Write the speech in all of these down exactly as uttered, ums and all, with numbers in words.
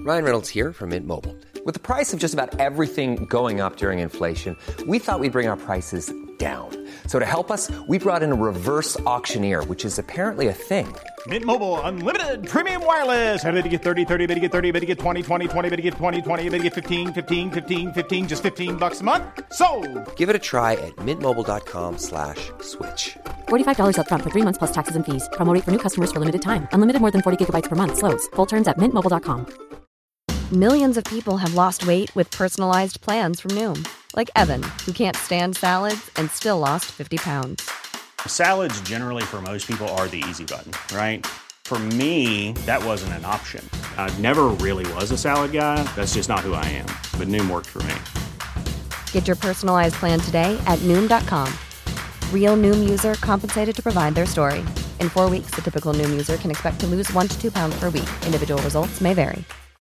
Ryan Reynolds here from Mint Mobile. With the price of just about everything going up during inflation, we thought we'd bring our prices down. So to help us, we brought in a reverse auctioneer, which is apparently a thing. Mint Mobile Unlimited Premium Wireless. How to get thirty, thirty, how to get thirty, how to get twenty, twenty, twenty, how to get twenty, twenty, how to get fifteen, fifteen, fifteen, fifteen, just fifteen bucks a month? Sold! Give it a try at mintmobile.com slash switch. forty-five dollars up front for three months plus taxes and fees. Promo rate for new customers for limited time. Unlimited more than forty gigabytes per month. Slows full terms at mint mobile dot com. Millions of people have lost weight with personalized plans from Noom. Like Evan, who can't stand salads and still lost fifty pounds. Salads generally for most people are the easy button, right? For me, that wasn't an option. I never really was a salad guy. That's just not who I am. But Noom worked for me. Get your personalized plan today at Noom dot com. Real Noom user compensated to provide their story. In four weeks, the typical Noom user can expect to lose one to two pounds per week. Individual results may vary.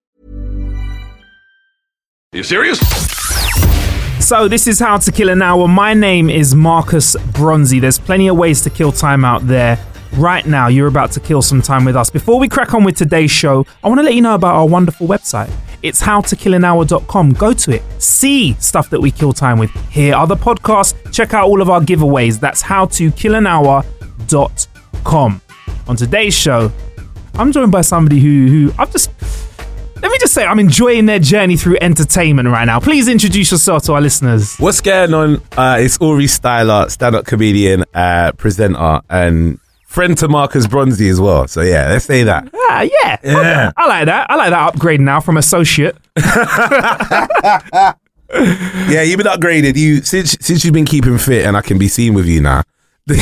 Are you serious? So this is How to Kill an Hour. My name is Marcus Bronzy. There's plenty of ways to kill time out there. Right now, you're about to kill some time with us. Before we crack on with today's show, I want to let you know about our wonderful website. It's how to kill an hour dot com. Go to it. See stuff that we kill time with. Hear other podcasts. Check out all of our giveaways. That's how to kill an hour dot com. On today's show, I'm joined by somebody who, who I've just... Let me just say, I'm enjoying their journey through entertainment right now. Please introduce yourself to our listeners. What's going on? Uh, it's Uri Styler, stand-up comedian, uh, presenter, and friend to Marcus Bronzy as well. So yeah, let's say that. Ah, yeah. Yeah. I like that. I like that upgrade now from associate. Yeah, you've been upgraded. You since since you've been keeping fit, and I can be seen with you now.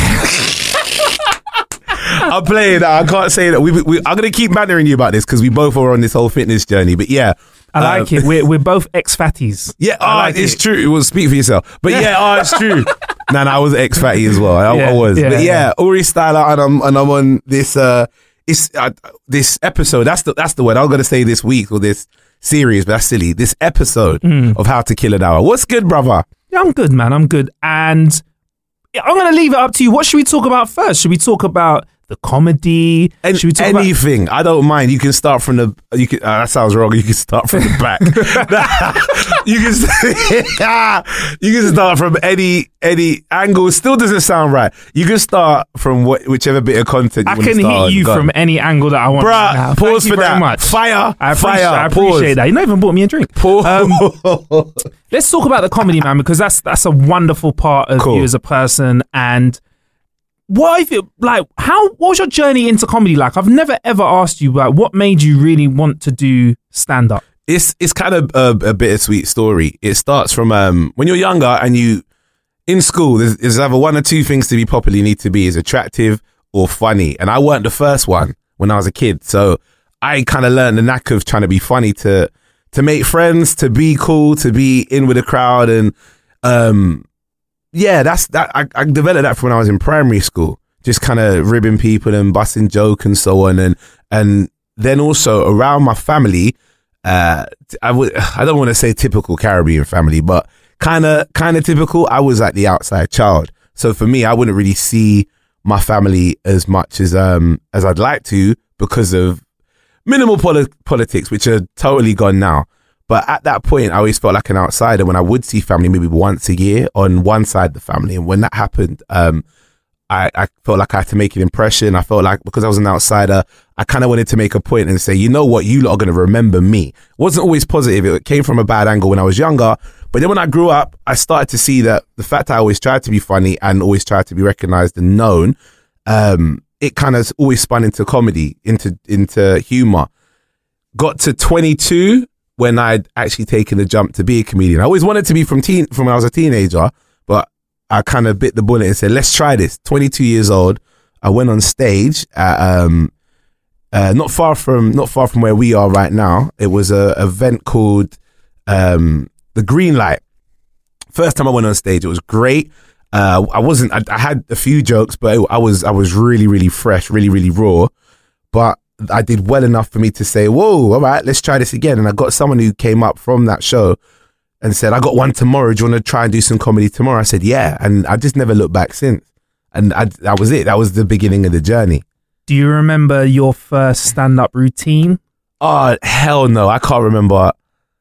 I'm playing that. I can't say that. We, we, I'm going to keep bantering you about this because we both are on this whole fitness journey. But yeah. I like um, it. We're, we're both ex-fatties. Yeah, oh, like it's it. true. It will speak for yourself. But yeah, oh, it's true. No, no, I was ex-fatty as well. I, yeah, I was. Yeah, but yeah, yeah, Uri Styler, and I'm, and I'm on this, uh, it's, uh, this episode. That's the, that's the word I was going to say this week or this series, but that's silly. This episode mm. of How to Kill an Hour. What's good, brother? Yeah, I'm good, man. I'm good. And I'm going to leave it up to you. What should we talk about first? Should we talk about the comedy? And Should we talk anything. About- I don't mind. You can start from the. You can. Uh, that sounds wrong. You can start from the back. you can. You can start from any any angle. It still doesn't sound right. You can start from what, whichever bit of content. You I want can to start hit you on. from any angle that I want. Bruh, right pause Thank for you very that. Much. Fire. I appreciate, fire. I appreciate pause. that. You not even bought me a drink. Pause. Um, let's talk about the comedy, man, because that's that's a wonderful part of cool. you as a person. And what if it, like, how, what was your journey into comedy like? I've never ever asked you, like, what made you really want to do stand up? It's it's kind of a, a bittersweet story. It starts from um, when you're younger and you in school. There's, there's either one or two things to be popular. You need to be is attractive or funny. And I weren't the first one when I was a kid, so I kind of learned the knack of trying to be funny, to to make friends, to be cool, to be in with the crowd, and um. Yeah, that's that. I, I developed that from when I was in primary school, just kind of ribbing people and busting joke and so on, and and then also around my family. Uh, I would I don't want to say typical Caribbean family, but kind of kind of typical. I was like the outside child, so for me, I wouldn't really see my family as much as um as I'd like to because of minimal poli- politics, which are totally gone now. But at that point, I always felt like an outsider when I would see family maybe once a year on one side of the family. And when that happened, um, I, I felt like I had to make an impression. I felt like because I was an outsider, I kind of wanted to make a point and say, you know what, you lot are going to remember me. It wasn't always positive. It came from a bad angle when I was younger. But then when I grew up, I started to see that the fact that I always tried to be funny and always tried to be recognized and known, um, it kind of always spun into comedy, into into humor. Got to twenty-two when I'd actually taken the jump to be a comedian. I always wanted to be from teen from when I was a teenager, but I kind of bit the bullet and said, let's try this. twenty-two years old, I went on stage at, um, uh, not far from not far from where we are right now. It was a event called um, The Green Light. First time I went on stage, it was great. Uh, I wasn't. I, I had a few jokes, but I was I was really really fresh, really really raw. But I did well enough for me to say, whoa, all right, let's try this again. And I got someone who came up from that show and said, I got one tomorrow. Do you want to try and do some comedy tomorrow? I said, yeah. And I just never looked back since. And I, that was it. That was the beginning of the journey. Do you remember your first stand-up routine? Oh, hell no. I can't remember.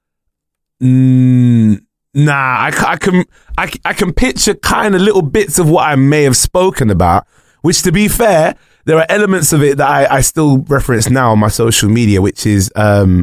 Mm, nah, I, I can I, I can picture kind of little bits of what I may have spoken about, which, to be fair, there are elements of it that I, I still reference now on my social media, which is um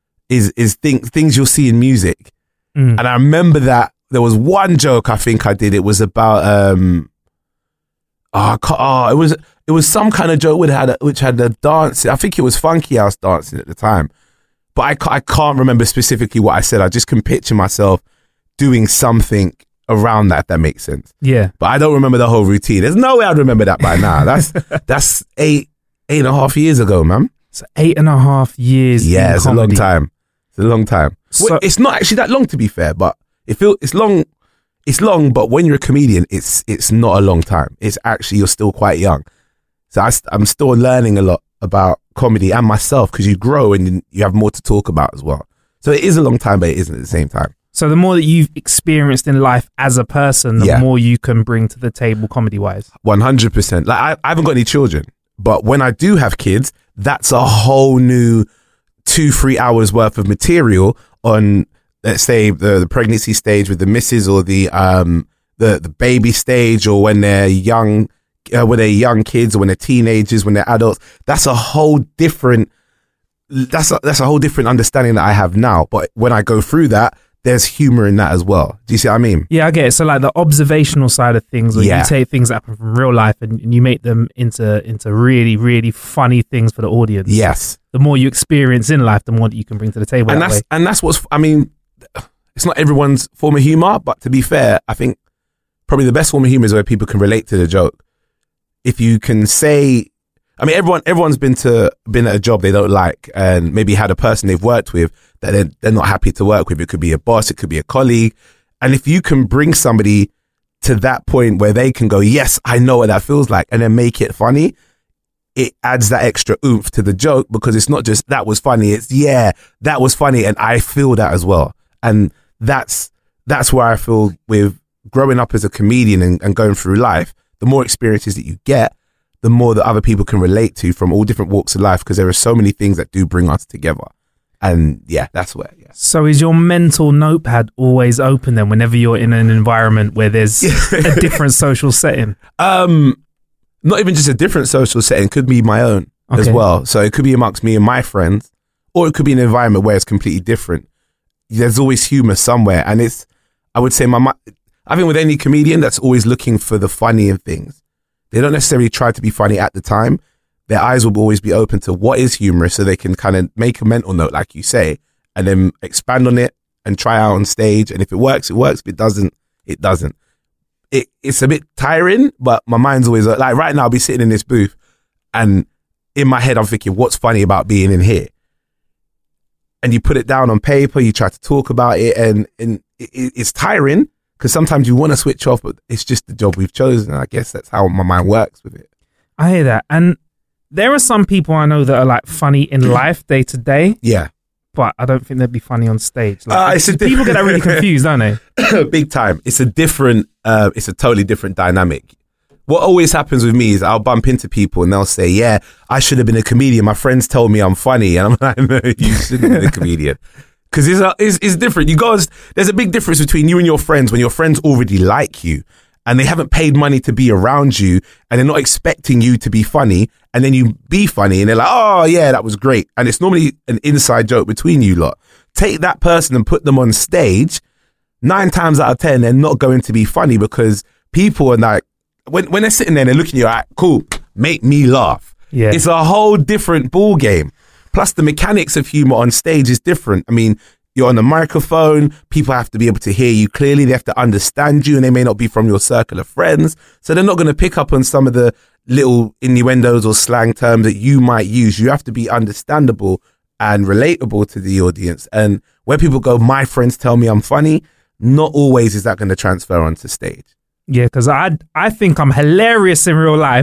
is is things things you'll see in music. Mm. And I remember that there was one joke I think I did. It was about um oh, I can't, oh it was it was some kind of joke which had a, which had a dance. I think it was Funky House dancing at the time. But I, ca- I can't remember specifically what I said. I just can picture myself doing something around that, if that makes sense. Yeah. But I don't remember the whole routine. There's no way I'd remember that by now. That's that's eight, eight and a half years ago, man. So eight and a half years. Yeah, in it's comedy. a long time. It's a long time. So, well, it's not actually that long, to be fair, but it feel it's long. It's long, but when you're a comedian, it's it's not a long time. It's actually, you're still quite young. So I, I'm still learning a lot about comedy and myself, because you grow and you have more to talk about as well. So it is a long time, but it isn't at the same time. So the more that you've experienced in life as a person, the Yeah. more you can bring to the table comedy-wise. one hundred percent. Like I, I haven't got any children, but when I do have kids, that's a whole new two, three hours worth of material on, let's say, the, the pregnancy stage with the missus, or the um the the baby stage, or when they're young. Uh, when they're young kids, or when they're teenagers, when they're adults. That's a whole different that's a, that's a whole different understanding that I have now. But when I go through that, there's humor in that as well. Do you see what I mean? Yeah, I get it. So like the observational side of things, where Yeah. you take things that happen from real life and, and you make them into into really, really funny things for the audience. Yes. The more you experience in life, the more that you can bring to the table. And that that's way. and that's what's I mean, it's not everyone's form of humor, but to be fair, I think probably the best form of humor is where people can relate to the joke. If you can say, I mean, everyone, everyone's been to, been at a job they don't like, and maybe had a person they've worked with that they're, they're not happy to work with. It could be a boss, it could be a colleague. And if you can bring somebody to that point where they can go, yes, I know what that feels like, and then make it funny, it adds that extra oomph to the joke, because it's not just that was funny. It's, yeah, that was funny. And I feel that as well. And that's, that's where I feel with growing up as a comedian and, and going through life. The more experiences that you get, the more that other people can relate to from all different walks of life, because there are so many things that do bring us together. And yeah, that's where, yeah. So is your mental notepad always open then whenever you're in an environment where there's a different social setting? Um, not even just a different social setting, could be my own as Okay. well. So it could be amongst me and my friends, or it could be an environment where it's completely different. There's always humor somewhere. And it's, I would say my, mi- I think with any comedian that's always looking for the funny in things, they don't necessarily try to be funny at the time. Their eyes will always be open to what is humorous, so they can kind of make a mental note, like you say, and then expand on it and try out on stage. And if it works, it works. If it doesn't, it doesn't. It, it's a bit tiring, but my mind's always like, right now I'll be sitting in this booth and in my head I'm thinking, what's funny about being in here? And you put it down on paper, you try to talk about it, and, and it, it's tiring. Because sometimes you want to switch off, but it's just the job we've chosen. I guess that's how my mind works with it. I hear that. And there are some people I know that are like funny in life day to day, Yeah. but I don't think they'd be funny on stage. Like, Uh, it's a people get that really confused, don't they? Big time. It's a different, uh, it's a totally different dynamic. What always happens with me is I'll bump into people and they'll say, yeah, I should have been a comedian. My friends told me I'm funny. And I'm like, no, you shouldn't have been a comedian. Because it's, a- it's, it's different. You guys, there's a big difference between you and your friends when your friends already like you and they haven't paid money to be around you and they're not expecting you to be funny, and then you be funny and they're like, oh yeah, that was great. And it's normally an inside joke between you lot. Take that person and put them on stage, nine times out of ten, they're not going to be funny, because people are like, when, when they're sitting there and they're looking at you, like, cool, make me laugh. Yeah. It's a whole different ball game. Plus, the mechanics of humor on stage is different. I mean, you're on the microphone. People have to be able to hear you clearly. They have to understand you, and they may not be from your circle of friends. So they're not going to pick up on some of the little innuendos or slang terms that you might use. You have to be understandable and relatable to the audience. And where people go, my friends tell me I'm funny, not always is that going to transfer onto stage. Yeah, because I I think I'm hilarious in real life,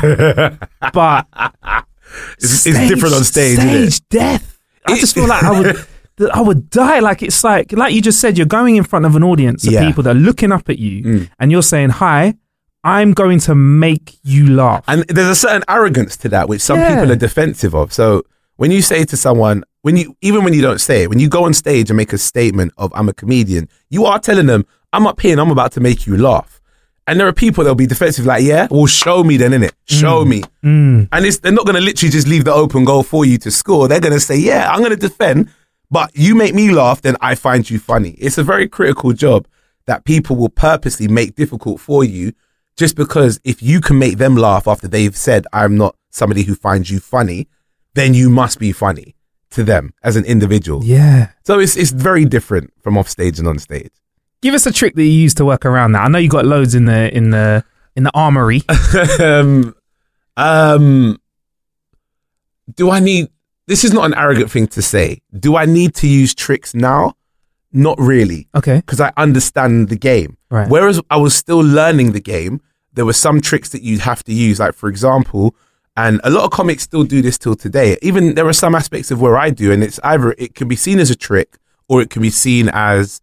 but It's, it's different on stage, Stage isn't it? death. I just feel like I would that I would die. Like it's like like you just said, you're going in front of an audience of Yeah. people that are looking up at you, Mm. and you're saying, "Hi, I'm going to make you laugh." And there's a certain arrogance to that, which some Yeah. people are defensive of. So when you say to someone, when you even when you don't say it, when you go on stage and make a statement of I'm a comedian, you are telling them I'm up here and I'm about to make you laugh. And there are people that'll be defensive, like, yeah, well, show me then, innit? Show mm. me. Mm. And it's, they're not going to literally just leave the open goal for you to score. They're going to say, yeah, I'm going to defend, but you make me laugh, then I find you funny. It's a very critical job that people will purposely make difficult for you, just because if you can make them laugh after they've said, I'm not somebody who finds you funny, then you must be funny to them as an individual. Yeah. So it's it's very different from off stage and on stage. Give us a trick that you use to work around that. I know you got loads in the in the in the armory. um, um, do I need? This is not an arrogant thing to say. Do I need to use tricks now? Not really. Okay. Because I understand the game. Right. Whereas I was still learning the game, there were some tricks that you'd have to use. Like, for example, and a lot of comics still do this till today. Even there are some aspects of where I do, and it's either it can be seen as a trick or it can be seen as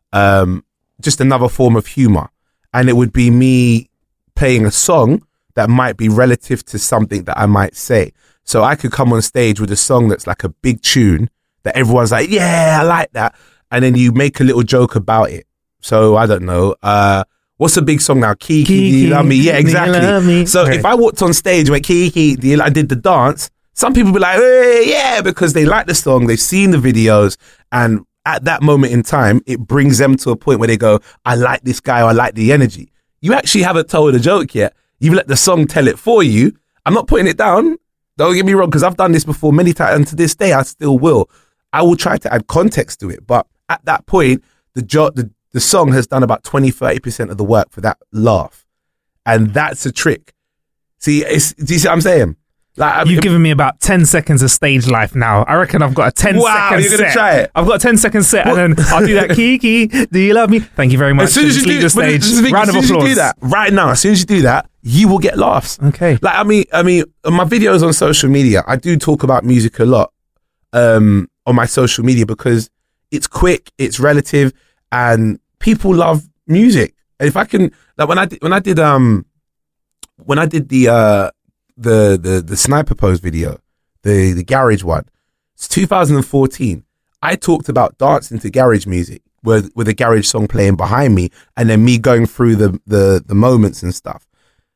um, just another form of humor. And it would be me playing a song that might be relative to something that I might say. So I could come on stage with a song that's like a big tune that everyone's like, yeah, I like that. And then you make a little joke about it. So I don't know. Uh, what's a big song now? Kiki, Kiki, do you love me? Yeah, do you exactly. love me? So Right. if I walked on stage and went, Kiki, do you, I did the dance, some people be like, hey, yeah, because they like the song, they've seen the videos, and at that moment in time, it brings them to a point where they go, I like this guy, or I like the energy. You actually haven't told a joke yet. You've let the song tell it for you. I'm not putting it down. Don't get me wrong, because I've done this before many times, and to this day, I still will. I will try to add context to it, but at that point, the jo- the, the song has done about twenty, thirty percent of the work for that laugh. And that's a trick. See, it's, do you see what I'm saying? Like, You've if, given me about ten seconds of stage life now. I reckon I've got a ten Wow, second you're gonna set. try it? I've got a ten second set, and then I'll do that. Kiki, do you love me? Thank you very much. As soon as you Just leave do, the but stage. this is the thing, Round as of soon as you applause. do that, right now, as soon as you do that, you will get laughs. Okay. Like, I mean, I mean, on my videos on social media, I do talk about music a lot um, on my social media because it's quick, it's relative, and people love music. And if I can, like when I did, when I did, um, when I did the uh, the the the Sniper Pose video, the the garage one, it's two thousand fourteen. I talked about dancing to garage music with with a garage song playing behind me, and then me going through the the the moments and stuff.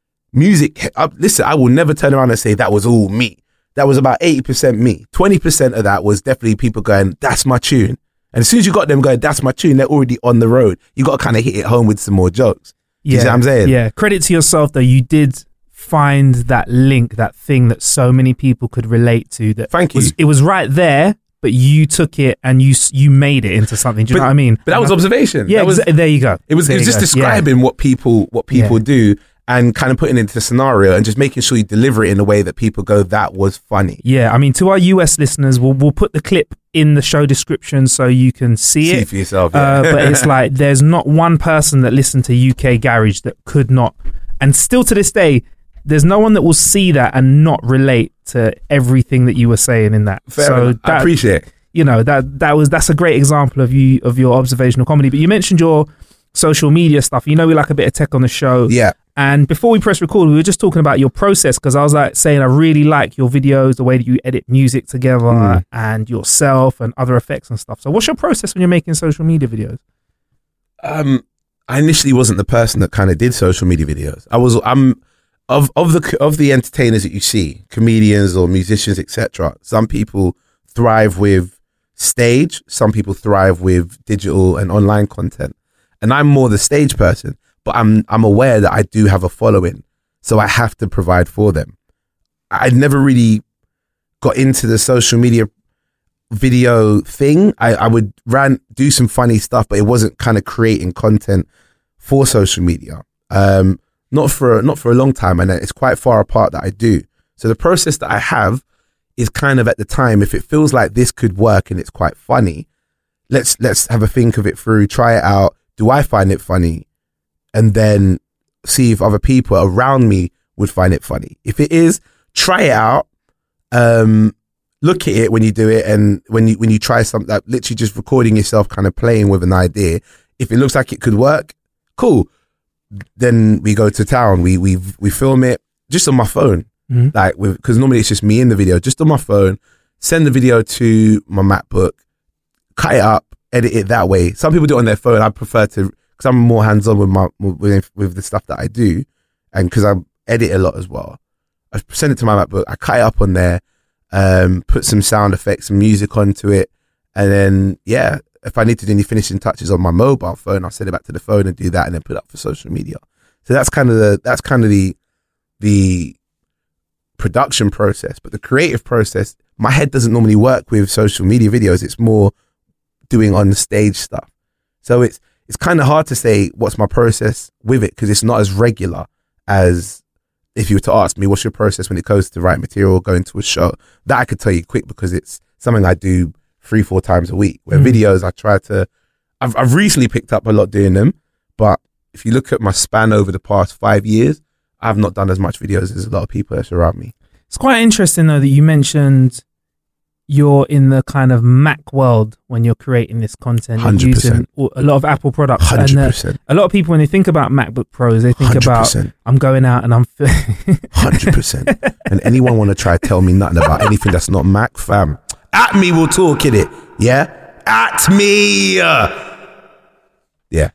Music, I, listen, I will never turn around and say that was all me. That was about eighty percent me. twenty percent of that was definitely people going, that's my tune. And as soon as you got them going, that's my tune, they're already on the road. You got to kind of hit it home with some more jokes. Do you see what I'm saying? Yeah. Credit to yourself, though. You did find that link, that thing that so many people could relate to. That Thank you. Was, it was right there, but you took it and you s- you made it into something. Do you But- know what I mean? But that was observation. Yeah, That was, exa- there you go. It was, There it was you just go. Yeah. describing what people what people Yeah. do and kind of putting it into a scenario and just making sure you deliver it in a way that people go, that was funny. Yeah, I mean, to our U S listeners, we'll we'll put the clip in the show description so you can see, See it for yourself. Yeah. Uh, but it's like there's not one person that listened to U K Garage that could not, and still to this day, there's no one that will see that and not relate to everything that you were saying in that. Fair so enough. I that, appreciate it. you know that that was that's a great example of you of your observational comedy. But you mentioned your social media stuff. You know, we like a bit of tech on the show. Yeah. And before we press record, we were just talking about your process because I was like saying I really like your videos, the way that you edit music together Mm. and yourself and other effects and stuff. So what's your process when you're making social media videos? Um, I initially wasn't the person that kind of did social media videos. I was, I'm of of the of the entertainers that you see, comedians or musicians, et cetera. Some people thrive with stage. Some people thrive with digital and online content. And I'm more the stage person, but I'm I'm aware that I do have a following, so I have to provide for them. I never really got into the social media video thing. I, I would ran do some funny stuff, but it wasn't kind of creating content for social media. Um, not for not for a long time, and it's quite far apart that I do. So the process that I have is kind of at the time, if it feels like this could work and it's quite funny, let's let's have a think of it through, try it out. Do I find it funny? And then see if other people around me would find it funny. If it is, try it out. Um, look at it when you do it, and when you when you try something, like literally just recording yourself, kind of playing with an idea. If it looks like it could work, cool. Then we go to town. We we we film it just on my phone, Mhm. like because normally it's just me in the video, just on my phone. send the video to my MacBook, cut it up, edit it that way. Some people do it on their phone. I prefer to, because I'm more hands-on with my with, with the stuff that I do, and because I edit a lot as well. I send it to my MacBook, I cut it up on there, um, put some sound effects, some music onto it, and then, yeah, if I need to do any finishing touches on my mobile phone, I'll send it back to the phone and do that, and then put it up for social media. So that's kind of the that's kind of the the production process. But the creative process, my head doesn't normally work with social media videos. It's more doing on the stage stuff. So it's it's kind of hard to say what's my process with it, because it's not as regular as if you were to ask me, what's your process when it goes to write material, going to a show? That I could tell you quick, because it's something I do three, four times a week. Where mm. videos, I try to, I've, I've recently picked up a lot doing them, but if you look at my span over the past five years, I've not done as much videos as a lot of people that surround me. It's quite interesting though that you mentioned you're in the kind of Mac world when you're creating this content. one hundred percent. Using a lot of Apple products. one hundred percent. And uh, a lot of people, when they think about MacBook Pros, they think one hundred percent. About, I'm going out and I'm... one hundred percent. And anyone want to try to tell me nothing about anything that's not Mac, fam, at me we'll talk in it. Yeah? At me. Yeah.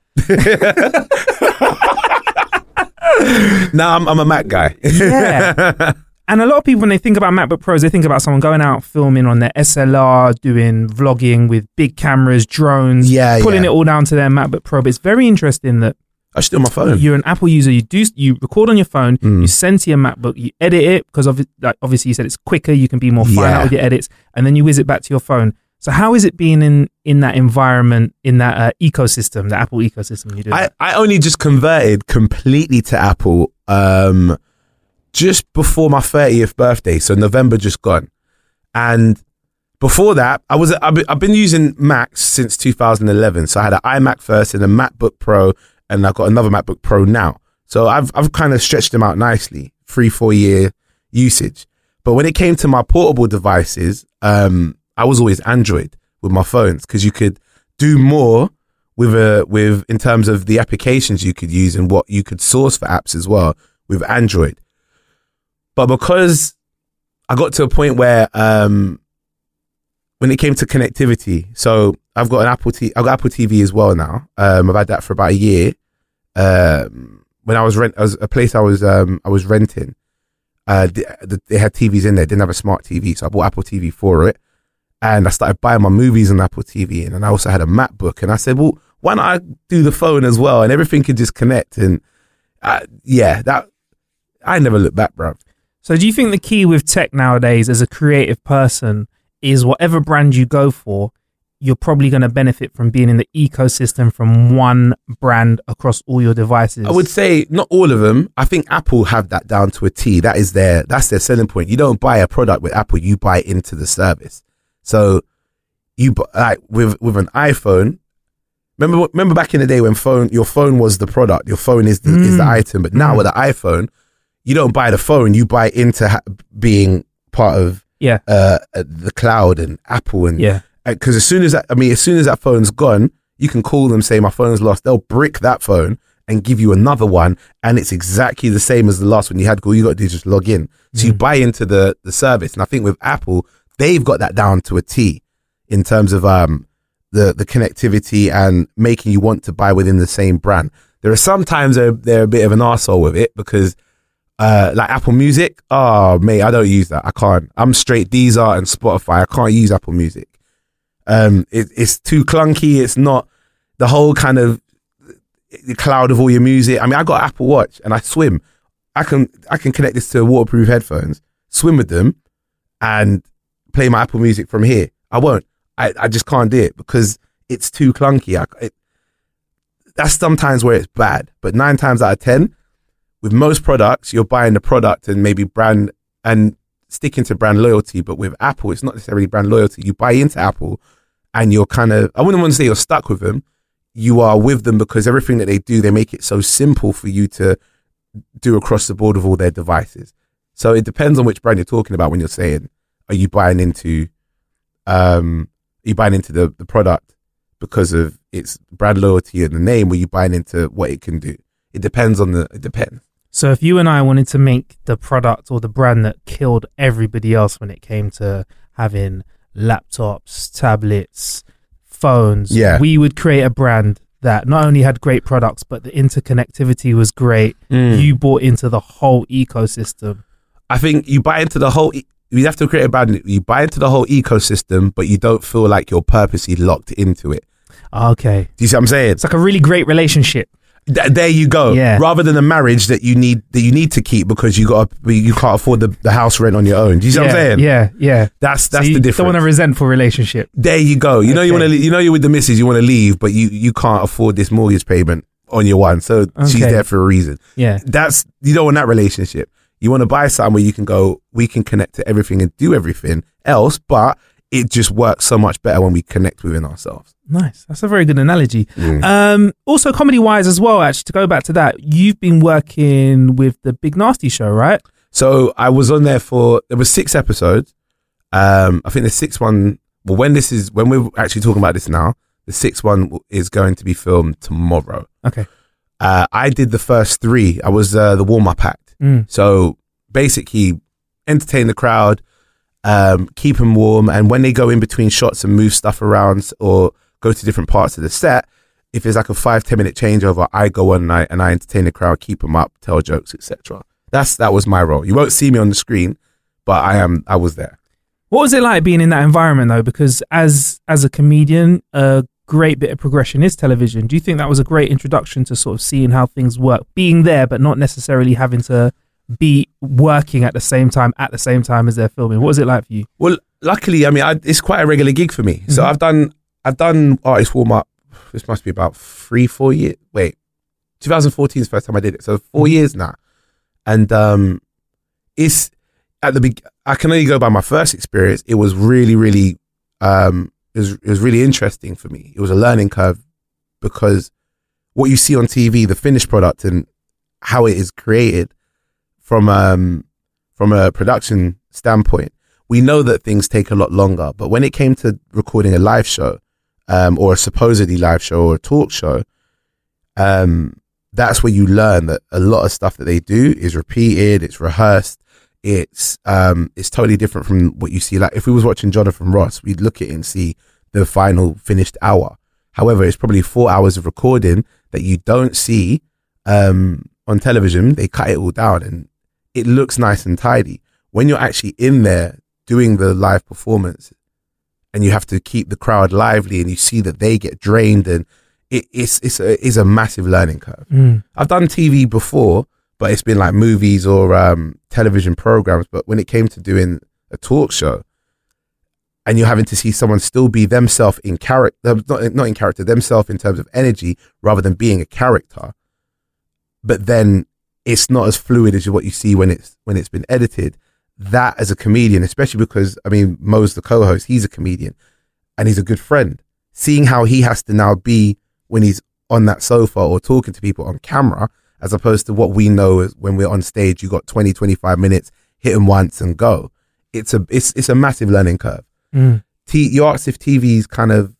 Nah, I'm, I'm a Mac guy. Yeah. And a lot of people, when they think about MacBook Pros, they think about someone going out filming on their S L R, doing vlogging with big cameras, drones, yeah, pulling yeah. it all down to their MacBook Pro. But it's very interesting that I should do it on my phone. You're an Apple user. You do you record on your phone. Mm. You send to your MacBook. You edit it because of, like, obviously you said it's quicker. You can be more fine yeah. out with your edits, and then you whiz it back to your phone. So how is it being in, in that environment, in that uh, ecosystem, the Apple ecosystem? You do. I, I only just converted completely to Apple um, just before my thirtieth birthday, so November just gone, and before that, I was I've been, I've been using Macs since two thousand eleven. So I had an iMac first and a MacBook Pro, and I've got another MacBook Pro now. So I've I've kind of stretched them out nicely, three four year usage. But when it came to my portable devices, um, I was always Android with my phones, because you could do more with a with in terms of the applications you could use and what you could source for apps as well with Android. But because I got to a point where um, when it came to connectivity, so I've got an Apple T I've got Apple T V as well now. Um, I've had that for about a year. Um, when I was rent, I was a place I was um, I was renting. Uh, they, they had T Vs in there. Didn't have a smart T V, so I bought Apple T V for it. And I started buying my movies on Apple T V, and then I also had a MacBook. And I said, well, why not I do the phone as well? And everything could just connect. And uh, yeah, that I never looked back, bro. So do you think the key with tech nowadays as a creative person is whatever brand you go for, you're probably going to benefit from being in the ecosystem from one brand across all your devices? I would say not all of them. I think Apple have that down to a T. That is their, that's their selling point. You don't buy a product with Apple, you buy into the service. So you like with with an iPhone. Remember, remember back in the day when phone, your phone was the product. Your phone is the mm. is the item. But now mm. with the iPhone, you don't buy the phone. You buy into ha- being part of yeah uh, the cloud and Apple and yeah. Because as soon as that, I mean, as soon as that phone's gone, you can call them, say my phone's lost. They'll brick that phone and give you another one, and it's exactly the same as the last one you had. All you got to do is just log in. So mm. you buy into the the service. And I think with Apple, they've got that down to a T in terms of um the the connectivity and making you want to buy within the same brand. There are sometimes they're, they're a bit of an arsehole with it, because uh like Apple Music, oh mate, I don't use that. I can't. I'm straight Deezer and Spotify. I can't use Apple Music. Um, it, it's too clunky. It's not the whole kind of the cloud of all your music. I mean, I got an Apple Watch and I swim. I can I can connect this to waterproof headphones, swim with them, and play my Apple Music from here. I won't. I, I just can't do it because it's too clunky. I, it, that's sometimes where it's bad. But nine times out of ten, with most products, you're buying the product and maybe brand and sticking to brand loyalty. But with Apple, it's not necessarily brand loyalty. You buy into Apple and you're kind of, I wouldn't want to say you're stuck with them. You are with them because everything that they do, they make it so simple for you to do across the board with all their devices. So it depends on which brand you're talking about when you're saying, are you buying into, um, are you buying into the, the product because of its brand loyalty and the name, or are you buying into what it can do? It depends on the, it depends. So if you and I wanted to make the product or the brand that killed everybody else when it came to having laptops, tablets, phones. Yeah. We would create a brand that not only had great products, but the interconnectivity was great. Mm. You bought into the whole ecosystem. I think you buy into the whole, e- you have to create a brand, you buy into the whole ecosystem, but you don't feel like you're purposely locked into it. Okay. Do you see what I'm saying? It's like a really great relationship. Th- there you go. Yeah. Rather than a marriage that you need that you need to keep because you got you can't afford the, the house rent on your own. Do you see yeah, what I'm saying? Yeah, yeah. That's that's so you the difference. Don't want a resentful relationship. There you go. You know Okay. you want to you know you're with the missus. You want to leave, but you you can't afford this mortgage payment on your one. So she's Okay. there for a reason. Yeah. That's you don't want that relationship. You want to buy something where you can go. We can connect to everything and do everything else, but it just works so much better when we connect within ourselves. Nice. That's a very good analogy. Mm. Um, also, comedy wise as well, actually, to go back to that, you've been working with the Big Nasty Show, right? So I was on there for there was six episodes. Um, I think the sixth one. Well, when this is when we're actually talking about this now, the sixth one is going to be filmed tomorrow. Okay. Uh, I did the first three. I was uh, the warm up act. Mm. So basically, entertain the crowd, um, keep them warm, and when they go in between shots and move stuff around or go to different parts of the set, if there's like a five ten minute changeover, I go on and I, and I entertain the crowd, keep them up, tell jokes, et cetera. That's that was my role. You won't see me on the screen, but I am. I was there. What was it like being in that environment, though? Because as as a comedian, a great bit of progression is television. Do you think that was a great introduction to sort of seeing how things work, being there, but not necessarily having to be working at the same time at the same time as they're filming? What was it like for you? Well, luckily, I mean, I, it's quite a regular gig for me. Mm-hmm. So I've done I've done artist warm up. This must be about three, four years. Wait, twenty fourteen is the first time I did it. So four mm-hmm. years now, and um, it's at the big. I can only go by my first experience. It was really, really, um, it was it was really interesting for me. It was a learning curve because what you see on T V, the finished product, and how it is created from um from a production standpoint, we know that things take a lot longer. But when it came to recording a live show, um, or a supposedly live show or a talk show, um, that's where you learn that a lot of stuff that they do is repeated, it's rehearsed, it's um, it's totally different from what you see. Like if we was watching Jonathan Ross, we'd look at it and see the final finished hour. However, it's probably four hours of recording that you don't see um, on television. They cut it all down and it looks nice and tidy. When you're actually in there doing the live performance and you have to keep the crowd lively and you see that they get drained, and it, it's it's a, it's a massive learning curve. Mm. I've done T V before, but it's been like movies or um, television programs. But when it came to doing a talk show and you're having to see someone still be themselves in character, not, not in character, themselves in terms of energy rather than being a character, but then it's not as fluid as what you see when it's when it's been edited. That as a comedian, especially because, I mean, Mo's the co-host, he's a comedian and he's a good friend. Seeing how he has to now be when he's on that sofa or talking to people on camera, as opposed to what we know is when we're on stage, you got twenty, twenty-five minutes, hit them once and go. It's a it's it's a massive learning curve. Mm. T, you asked if T V's kind of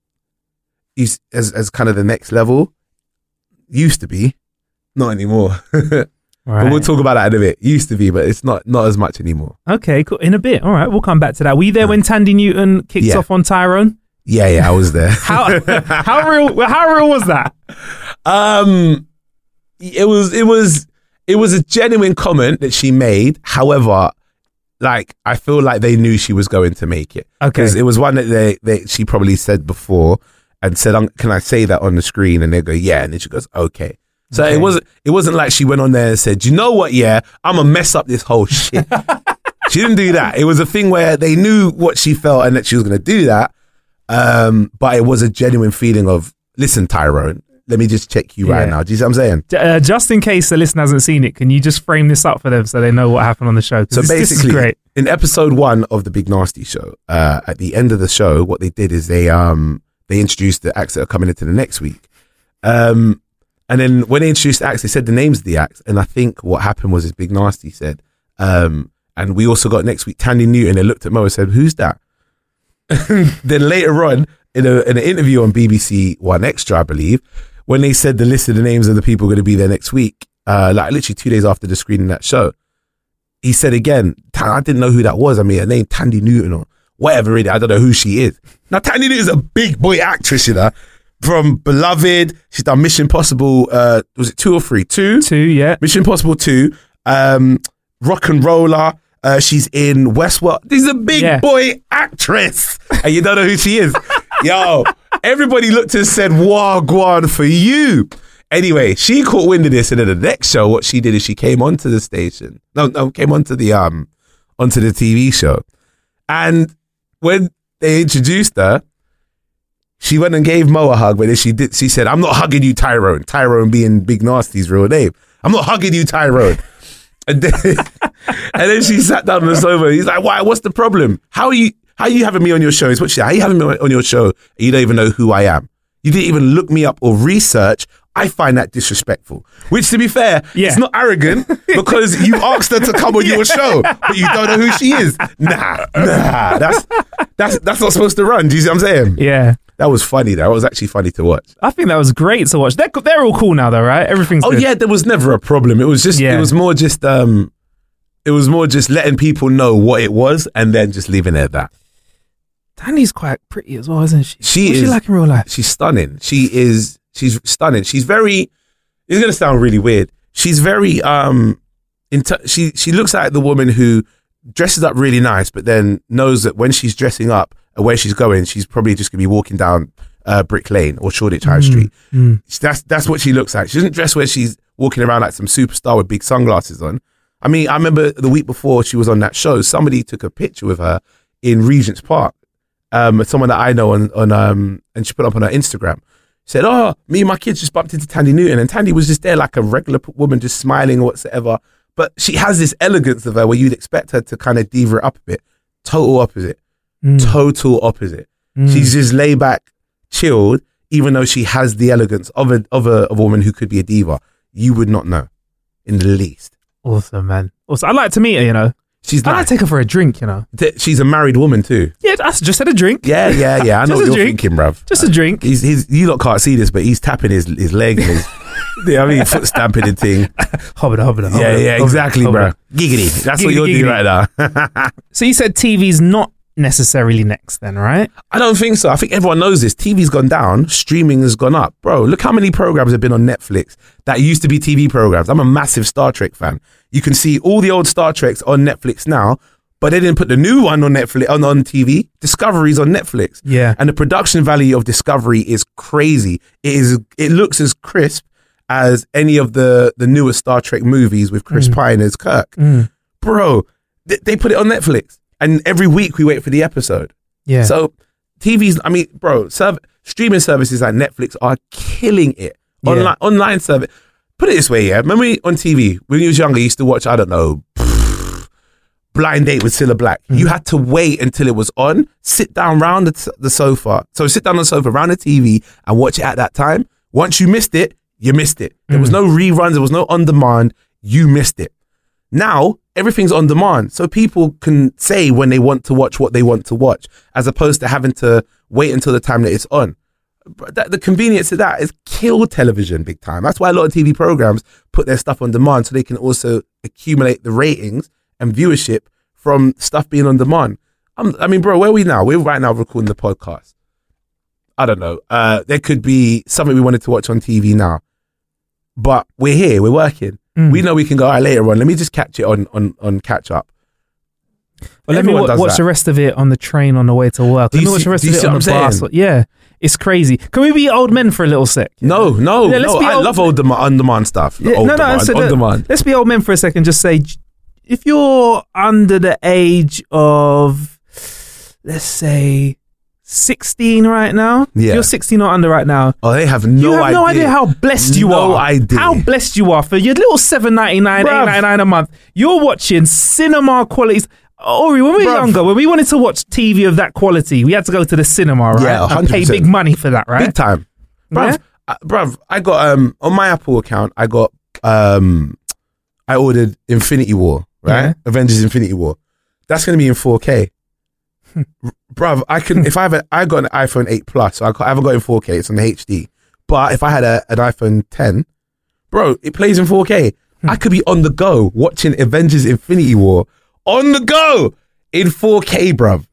is as as kind of the next level. Used to be, not anymore. Right. But we'll talk about that in a bit. Used to be, but it's not not as much anymore. Okay, cool. In a bit. All right, we'll come back to that. Were you there when Tandy Newton kicked yeah. off on Tyrone? Yeah, yeah, I was there. how how real how real was that? Um, it was it was it was a genuine comment that she made. However, like I feel like they knew she was going to make it. Okay, because it was one that they, they she probably said before and said, um, "Can I say that on the screen?" And they go, "Yeah," and then she goes, "Okay." So okay. it wasn't it wasn't like she went on there and said, "You know what? Yeah, I'm gonna mess up this whole shit." She didn't do that. It was a thing where they knew what she felt and that she was gonna do that. Um, but it was a genuine feeling of, listen, Tyrone, let me just check you yeah. right now. Do you see what I'm saying? Uh, just in case the listener hasn't seen it, can you just frame this up for them so they know what happened on the show? So this, basically, this is great. In episode one of the Big Nasty Show, uh, at the end of the show, what they did is they um they introduced the acts that are coming into the next week. Um, and then when they introduced the acts, they said the names of the acts. And I think what happened was, is Big Nasty said, um, and we also got next week Tandy Newton. They looked at Mo and said, "Who's that?" Then later on, in, a, in an interview on B B C One Extra, I believe, when they said the list of the names of the people going to be there next week, uh, like literally two days after the screening of that show, he said again, "I didn't know who that was. I mean, her name Tandy Newton." Or, whatever, really. I don't know who she is. Now, Tandy Newton is a big boy actress, you know, from Beloved. She's done Mission Impossible, uh, was it two or three? Two? Two, yeah. Mission Impossible two, um, Rock and Roller. Uh, she's in Westworld. This is a big Yeah. boy actress. And you don't know who she is. Yo, everybody looked and said, Wagwan for you. Anyway, she caught wind of this, and then the next show, what she did is she came onto the station. No, no, came onto the um, onto the T V show. And when they introduced her, she went and gave Mo a hug, but then she did. She said, "I'm not hugging you, Tyrone." Tyrone being Big Nasty's real name. I'm not hugging you, Tyrone. And then, and then she sat down on the sofa. He's like, "Why? What's the problem? How are you? How are you having me on your show?" He's what she said, "How are you having me on your show? And you don't even know who I am. You didn't even look me up or research. I find that disrespectful." Which, to be fair, Yeah. it's not arrogant because you asked her to come on your show, but you don't know who she is. Nah, nah, that's that's that's not supposed to run. Do you see what I'm saying? Yeah. That was funny. That was actually funny to watch. I think that was great to watch. They're, they're all cool now, though, right? Everything's Oh good. yeah, there was never a problem. It was just, Yeah. it was more just, um, it was more just letting people know what it was and then just leaving it at that. Tandy's quite pretty as well, isn't she? She What's is she like in real life? She's stunning. She is. She's stunning. She's very. It's gonna sound really weird. She's very. Um, into, she she looks like the woman who dresses up really nice, but then knows that when she's dressing up and where she's going, she's probably just gonna be walking down uh, Brick Lane or Shoreditch High Street. Mm. That's that's what she looks like. She doesn't dress where she's walking around like some superstar with big sunglasses on. I mean, I remember the week before she was on that show, somebody took a picture with her in Regent's Park. Um, someone that I know on, on um, and she put up on her Instagram. Said, "Oh, me and my kids just bumped into Tandy Newton," and Tandy was just there like a regular p- woman, just smiling or whatsoever. But she has this elegance of her where you'd expect her to kind of diva it up a bit. Total opposite. Mm. Total opposite. Mm. She's just laid back, chilled, even though she has the elegance of a of a, of a woman who could be a diva. You would not know in the least. Awesome, man. Awesome. I'd like to meet her, you know. She's I'd like nice. to take her for a drink, you know. Th- She's a married woman too. Yeah, I just had a drink. Yeah, yeah, yeah. I know Just what a you're drink. thinking, bruv. Just a drink. He's, he's, you lot can't see this, but he's tapping his his leg and his, yeah, I mean, foot stamping and thing. Hobbit, hobbit, hobbit. Yeah, yeah, exactly, bro. Giggity. That's what Giggity, you're doing giggity. right now. So you said T V's not necessarily next then, right? I don't think so. I think everyone knows this. T V's gone down. Streaming has gone up. Bro, look how many programs have been on Netflix that used to be T V programs. I'm a massive Star Trek fan. You can see all the old Star Treks on Netflix now, but they didn't put the new one on Netflix on, on T V. Discovery's on Netflix. Yeah. And the production value of Discovery is crazy. It is. It looks as crisp as any of the, the newer Star Trek movies with Chris Mm. Pine as Kirk. Mm. Bro, they, they put it on Netflix. And every week we wait for the episode. Yeah. So T V's, I mean, bro, serv- streaming services like Netflix are killing it. Yeah. Online online service. Put it this way, yeah. Remember we, on T V, when you was younger, you used to watch, I don't know, Blind Date with Cilla Black. Mm. You had to wait until it was on, sit down round the, t- the sofa. So sit down on the sofa, round the T V and watch it at that time. Once you missed it, you missed it. There was Mm. no reruns. There was no on demand. You missed it. Now, everything's on demand. So people can say when they want to watch what they want to watch, as opposed to having to wait until the time that it's on. But that, the convenience of that is kill television big time. That's why a lot of T V programs put their stuff on demand so they can also accumulate the ratings and viewership from stuff being on demand. I'm, I mean, bro, where are we now? We're right now recording the podcast. I don't know. Uh, there could be something we wanted to watch on T V now, but we're here. We're working. Mm. We know we can go, all right, later on. Let me just catch it on on, on catch up. Well, let me Everyone wa- does watch that. the rest of it on the train on the way to work. Do Let you me watch see- the rest do of you it see on what the I'm bus. saying? Yeah, it's crazy. Can we be old men for a little sec? No, no, Yeah, let's no. be I old- love old demand, on demand stuff. Yeah, old no, no. demand, So on the- demand. let's be old men for a second. Just say, if you're under the age of, let's say, sixteen right now. Yeah. If you're sixteen or under right now. Oh, they have no you have idea. no idea how blessed you No are. idea. How blessed you are for your little seven ninety nine, eight Bruv. ninety nine a month. You're watching cinema qualities. Ori, when we were Bruv. younger, when we wanted to watch T V of that quality, we had to go to the cinema, right? Yeah, and one hundred pay percent. big money for that, right? Big time. Bruv, Yeah? uh, bruv, I got, um, on my Apple account, I got, um, I ordered Infinity War, right? Yeah. Avengers Infinity War. That's going to be in four K. R- Bruv, I can, if I have a, I got an iPhone eight Plus, so I, ca- I haven't got it in four K, it's on the H D. But if I had a, an iPhone ten, bro, it plays in four K. I could be on the go watching Avengers Infinity War on the go in four K, bruv.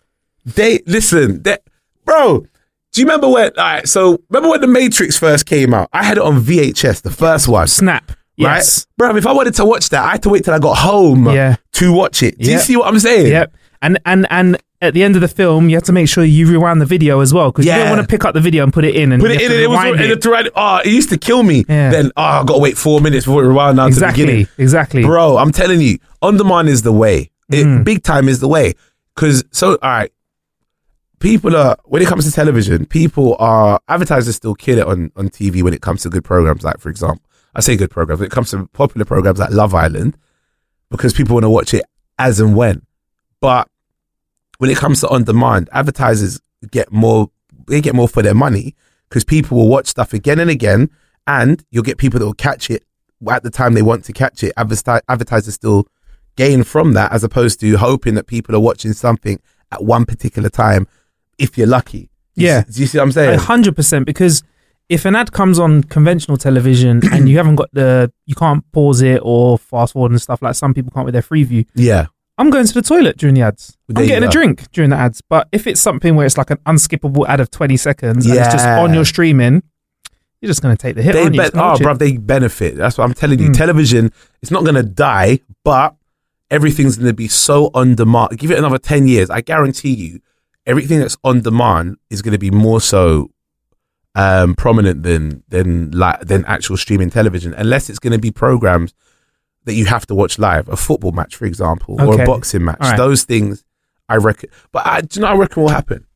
They listen, they, bro. Do you remember when? All right, so remember when The Matrix first came out? I had it on V H S, the first one. Snap. Right, Yes. bro. If I wanted to watch that, I had to wait till I got home. Yeah. To watch it. Do you Yep. see what I'm saying? Yep. And and and at the end of the film, you have to make sure you rewind the video as well, because Yeah. you don't want to pick up the video and put it in and Put you it have in, to and it was rewind and it. it, to write it- oh, it used to kill me. Yeah. Then oh, I got to wait four minutes before it rewound down to the beginning. Exactly. Exactly. Bro, I'm telling you, on demand is the way. It, Mm. Big time is the way. Because so, all right, people are when it comes to television, people are advertisers still kill it on on T V when it comes to good programs. Like for example, I say good programs when it comes to popular programs like Love Island, because people want to watch it as and when. But when it comes to on demand, advertisers get more. They get more for their money because people will watch stuff again and again, and you'll get people that will catch it at the time they want to catch it. Adverti- advertisers still gain from that, as opposed to hoping that people are watching something at one particular time, if you're lucky. Do you Yeah. see, do you see what I'm saying? A hundred percent, because if an ad comes on conventional television and you haven't got the, you can't pause it or fast forward and stuff like some people can't with their Freeview. Yeah. I'm going to the toilet during the ads. There I'm you getting a go. drink during the ads. But if it's something where it's like an unskippable ad of twenty seconds and it's just Yeah. on your streaming, you're just going to take the hit. They aren't you? be- Just gonna oh, watch it. bruv, they benefit. That's what I'm telling you. Mm. Television, it's not going to die, but everything's going to be so on demand. Give it another ten years. I guarantee you, everything that's on demand is going to be more so um, prominent than than like than actual streaming television, unless it's going to be programs that you have to watch live. A football match, for example, or Okay. a boxing match. All right. Those things, I reckon. But I, do you know what I reckon will happen?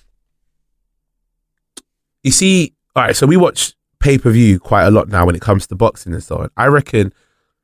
You see, all right, so we watch pay-per-view quite a lot now when it comes to boxing and so on. I reckon,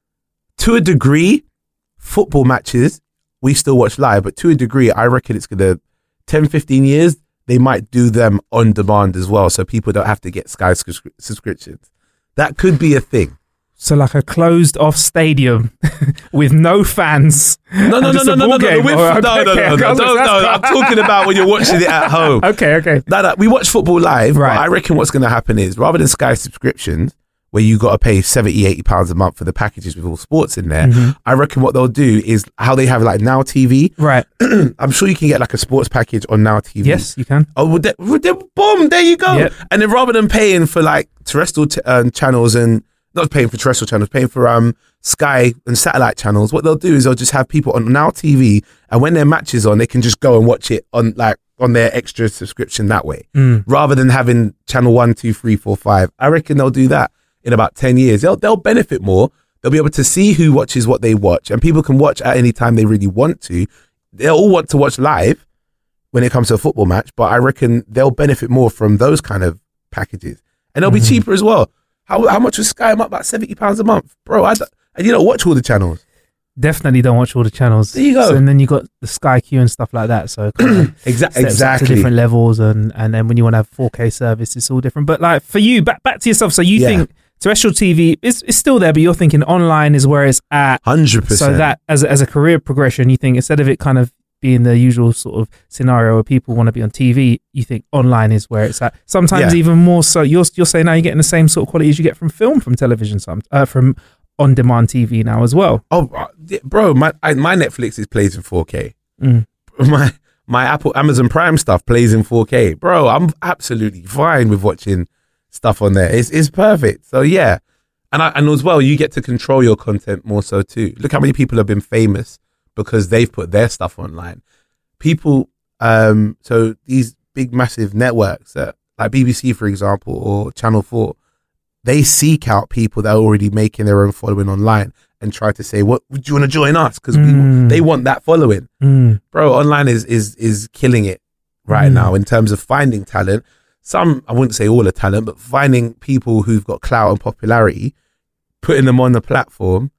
to a degree, football matches, we still watch live, but to a degree, I reckon it's going to, ten, fifteen years, they might do them on demand as well, so people don't have to get Sky subscri- subscriptions. That could be a thing. So like a closed off stadium with no fans. No, no, and no, just no, a no, ball no, no, game. with- Oh, no, okay, no, no, okay, no, okay, no, I was no, like, no, that's I'm talking about when you're watching it at home. Okay, okay. No, no, we watch football live, Right. but I reckon what's going to happen is, rather than Sky subscriptions, where you got to pay seventy, eighty pounds a month for the packages with all sports in there, Mm-hmm. I reckon what they'll do is how they have like Now T V. Right. I'm sure you can get like a sports package on Now T V. Yes, you can. Oh, well, they, well, they, boom, there you go. Yep. And then rather than paying for like terrestrial t- um, channels and not paying for terrestrial channels, paying for um Sky and satellite channels, what they'll do is they'll just have people on Now T V, and when their match is on, they can just go and watch it on like on their extra subscription that way, Mm. rather than having channel one, two, three, four, five. I reckon they'll do that in about ten years. They'll they'll benefit more. They'll be able to see who watches what they watch, and people can watch at any time they really want to. They'll all want to watch live when it comes to a football match, but I reckon they'll benefit more from those kind of packages, and they'll be Mm-hmm. cheaper as well. How how much was Sky? I'm up about seventy pounds a month, bro. I don't- and you don't watch all the channels. Definitely don't watch all the channels. There you go. So, and then you got the Sky Q and stuff like that. So it kind of Exa- steps up to exactly. different levels, and and then when you want to have four K service, it's all different. But like for you, back back to yourself. So you Yeah. think terrestrial T V is is still there, but you're thinking online is where it's at. Hundred percent. So that as a, as a career progression, you think instead of it kind of being the usual sort of scenario where people want to be on T V, you think online is where it's at. Sometimes Yeah. even more so. You're you're saying now you're getting the same sort of quality as you get from film, from television, some uh, from on demand T V now as well. Oh, uh, yeah, bro, my I, my Netflix is plays in four K. Mm. My my Apple Amazon Prime stuff plays in four K, bro. I'm absolutely fine with watching stuff on there. It's it's perfect. So yeah, and I, and as well, you get to control your content more so too. Look how many people have been famous because they've put their stuff online. People, um, so these big massive networks, uh, like B B C for example, or Channel Four, they seek out people that are already making their own following online and try to say, "What would you want to join us?" Because Mm. they want that following, Mm. bro. Online is is is killing it right Mm. now in terms of finding talent. Some, I wouldn't say all the talent, but finding people who've got clout and popularity, putting them on the platform,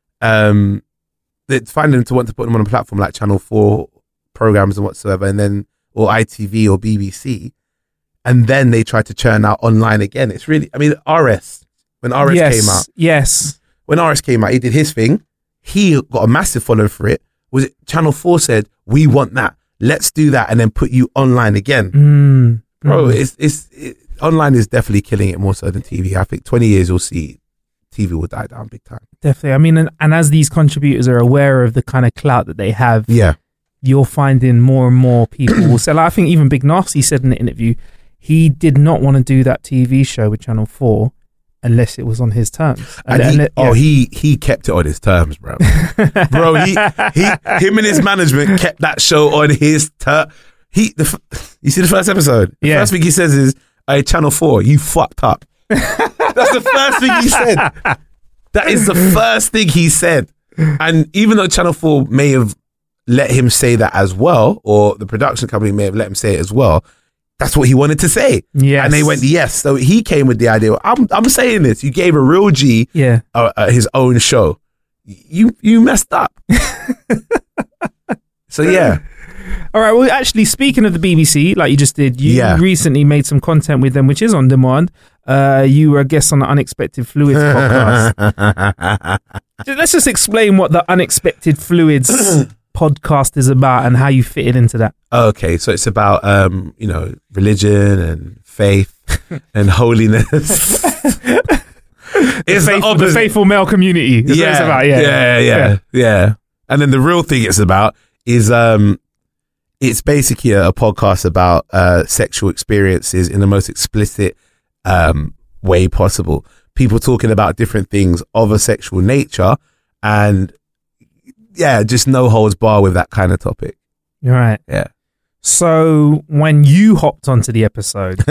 um, that finding them to want to put them on a platform like Channel Four programs and whatsoever, and then or I T V or B B C. And then they try to churn out online again. It's really, I mean, R S, when R S yes, came out, yes, when R S came out, he did his thing. He got a massive following for it. Was it Channel four said, we want that. Let's do that and then put you online again. mm. Bro, Mm. it's, it's, it, online is definitely killing it more so than T V. I think twenty years you'll see T V will die down big time. Definitely. I mean, and, and as these contributors are aware of the kind of clout that they have, Yeah. you're finding more and more people will say, like, I think even Big Nasty said in the interview, he did not want to do that T V show with Channel four unless it was on his terms. And, and, he, and it, yeah. oh, he he kept it on his terms, bro. bro, he, he him and his management kept that show on his terms. He, the, f- you see the first episode? The yeah. first thing he says is, hey, Channel four, you fucked up. That's the first thing he said. That is the first thing he said. And even though Channel four may have let him say that as well, or the production company may have let him say it as well, that's what he wanted to say. Yes. And they went, yes. So he came with the idea, I'm I'm saying this. You gave a real G yeah. uh, uh, his own show. You, you messed up. So, yeah. All right. Well, actually, speaking of the B B C, like you just did, you Yeah. recently made some content with them, which is on demand. Uh, you were a guest on the Unexpected Fluids podcast. Let's just explain what the Unexpected Fluids podcast is about and how you fitted into that. Okay, so it's about um, you know, religion and faith and holiness. The, It's the faithful, the opposite. faithful male community. Is what it's about. Yeah. yeah, yeah, yeah, yeah. And then the real thing it's about is um, it's basically a, a podcast about uh, sexual experiences in the most explicit um, way possible. People talking about different things of a sexual nature, and yeah, just no holds bar with that kind of topic. You're right. Yeah. So when you hopped onto the episode,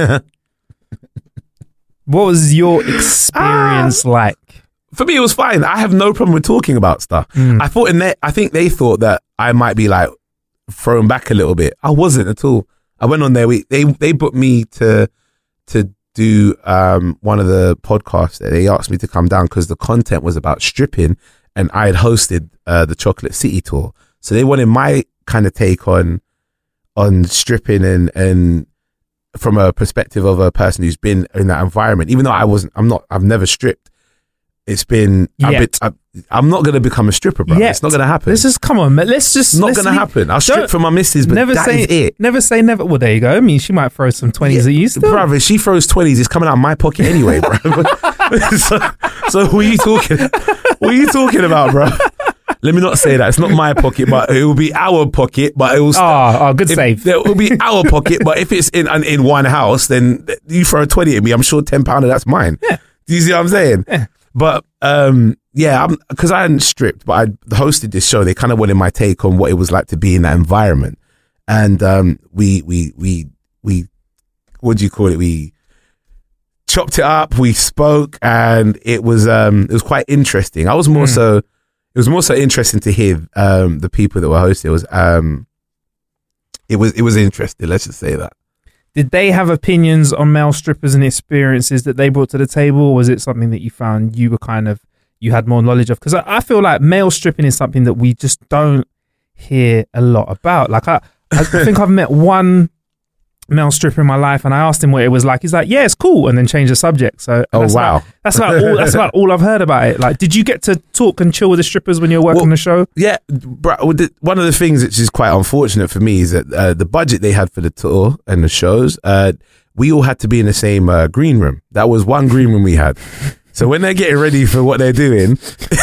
what was your experience Ah. like? For me, it was fine. I have no problem with talking about stuff. Mm. I thought in that, I think they thought that I might be like thrown back a little bit. I wasn't at all. I went on there. We they they booked me to to do um one of the podcasts. They asked me to come down because the content was about stripping, and I had hosted uh, the Chocolate City tour. So they wanted my kind of take on on stripping and and from a perspective of a person who's been in that environment. Even though I wasn't, I'm not. I've never stripped. It's been, I've been I, I'm not going to become a stripper, bro. Yet. It's not going to happen. Let's just, come on, man. Let's just. It's not let's going to leave- happen. I'll strip Don't- for my missus, but never that say is it. Never say never. Well, there you go. I mean, she might throw some twenties at you still. Bruv, if she throws twenties, it's coming out of my pocket anyway, bro. so, so who are you talking? What are you talking about, bro? Let me not say that. It's not my pocket, but it will be our pocket. But it will. St- Oh, oh, good if- save. It will be our pocket, but if it's in in one house, then you throw a twenty at me. I'm sure ten pounder that's mine. Yeah. Do you see what I'm saying? Yeah. But um, yeah, I'm because I hadn't stripped, but I hosted this show. They kind of wanted my take on what it was like to be in that environment, and um, we we we we what do you call it? We chopped it up. We spoke, and it was um, it was quite interesting. I was more Mm. so. It was more so interesting to hear um, the people that were hosting. It was um, it was it was interesting. Let's just say that. Did they have opinions on male strippers and experiences that they brought to the table, or was it something that you found you were kind of you had more knowledge of? Because I, I feel like male stripping is something that we just don't hear a lot about. Like I, I think I've met one male stripper in my life, and I asked him what it was like. He's like, "Yeah, it's cool," and then changed the subject. So Oh, that's wow. like, that's like all that's like all I've heard about it. Like, did you get to talk and chill with the strippers when you were working Well, the show? Yeah, bro, well, the- one of the things which is quite unfortunate for me is that uh, the budget they had for the tour and the shows, uh, we all had to be in the same uh, green room. That was one green room we had. So when they're getting ready for what they're doing,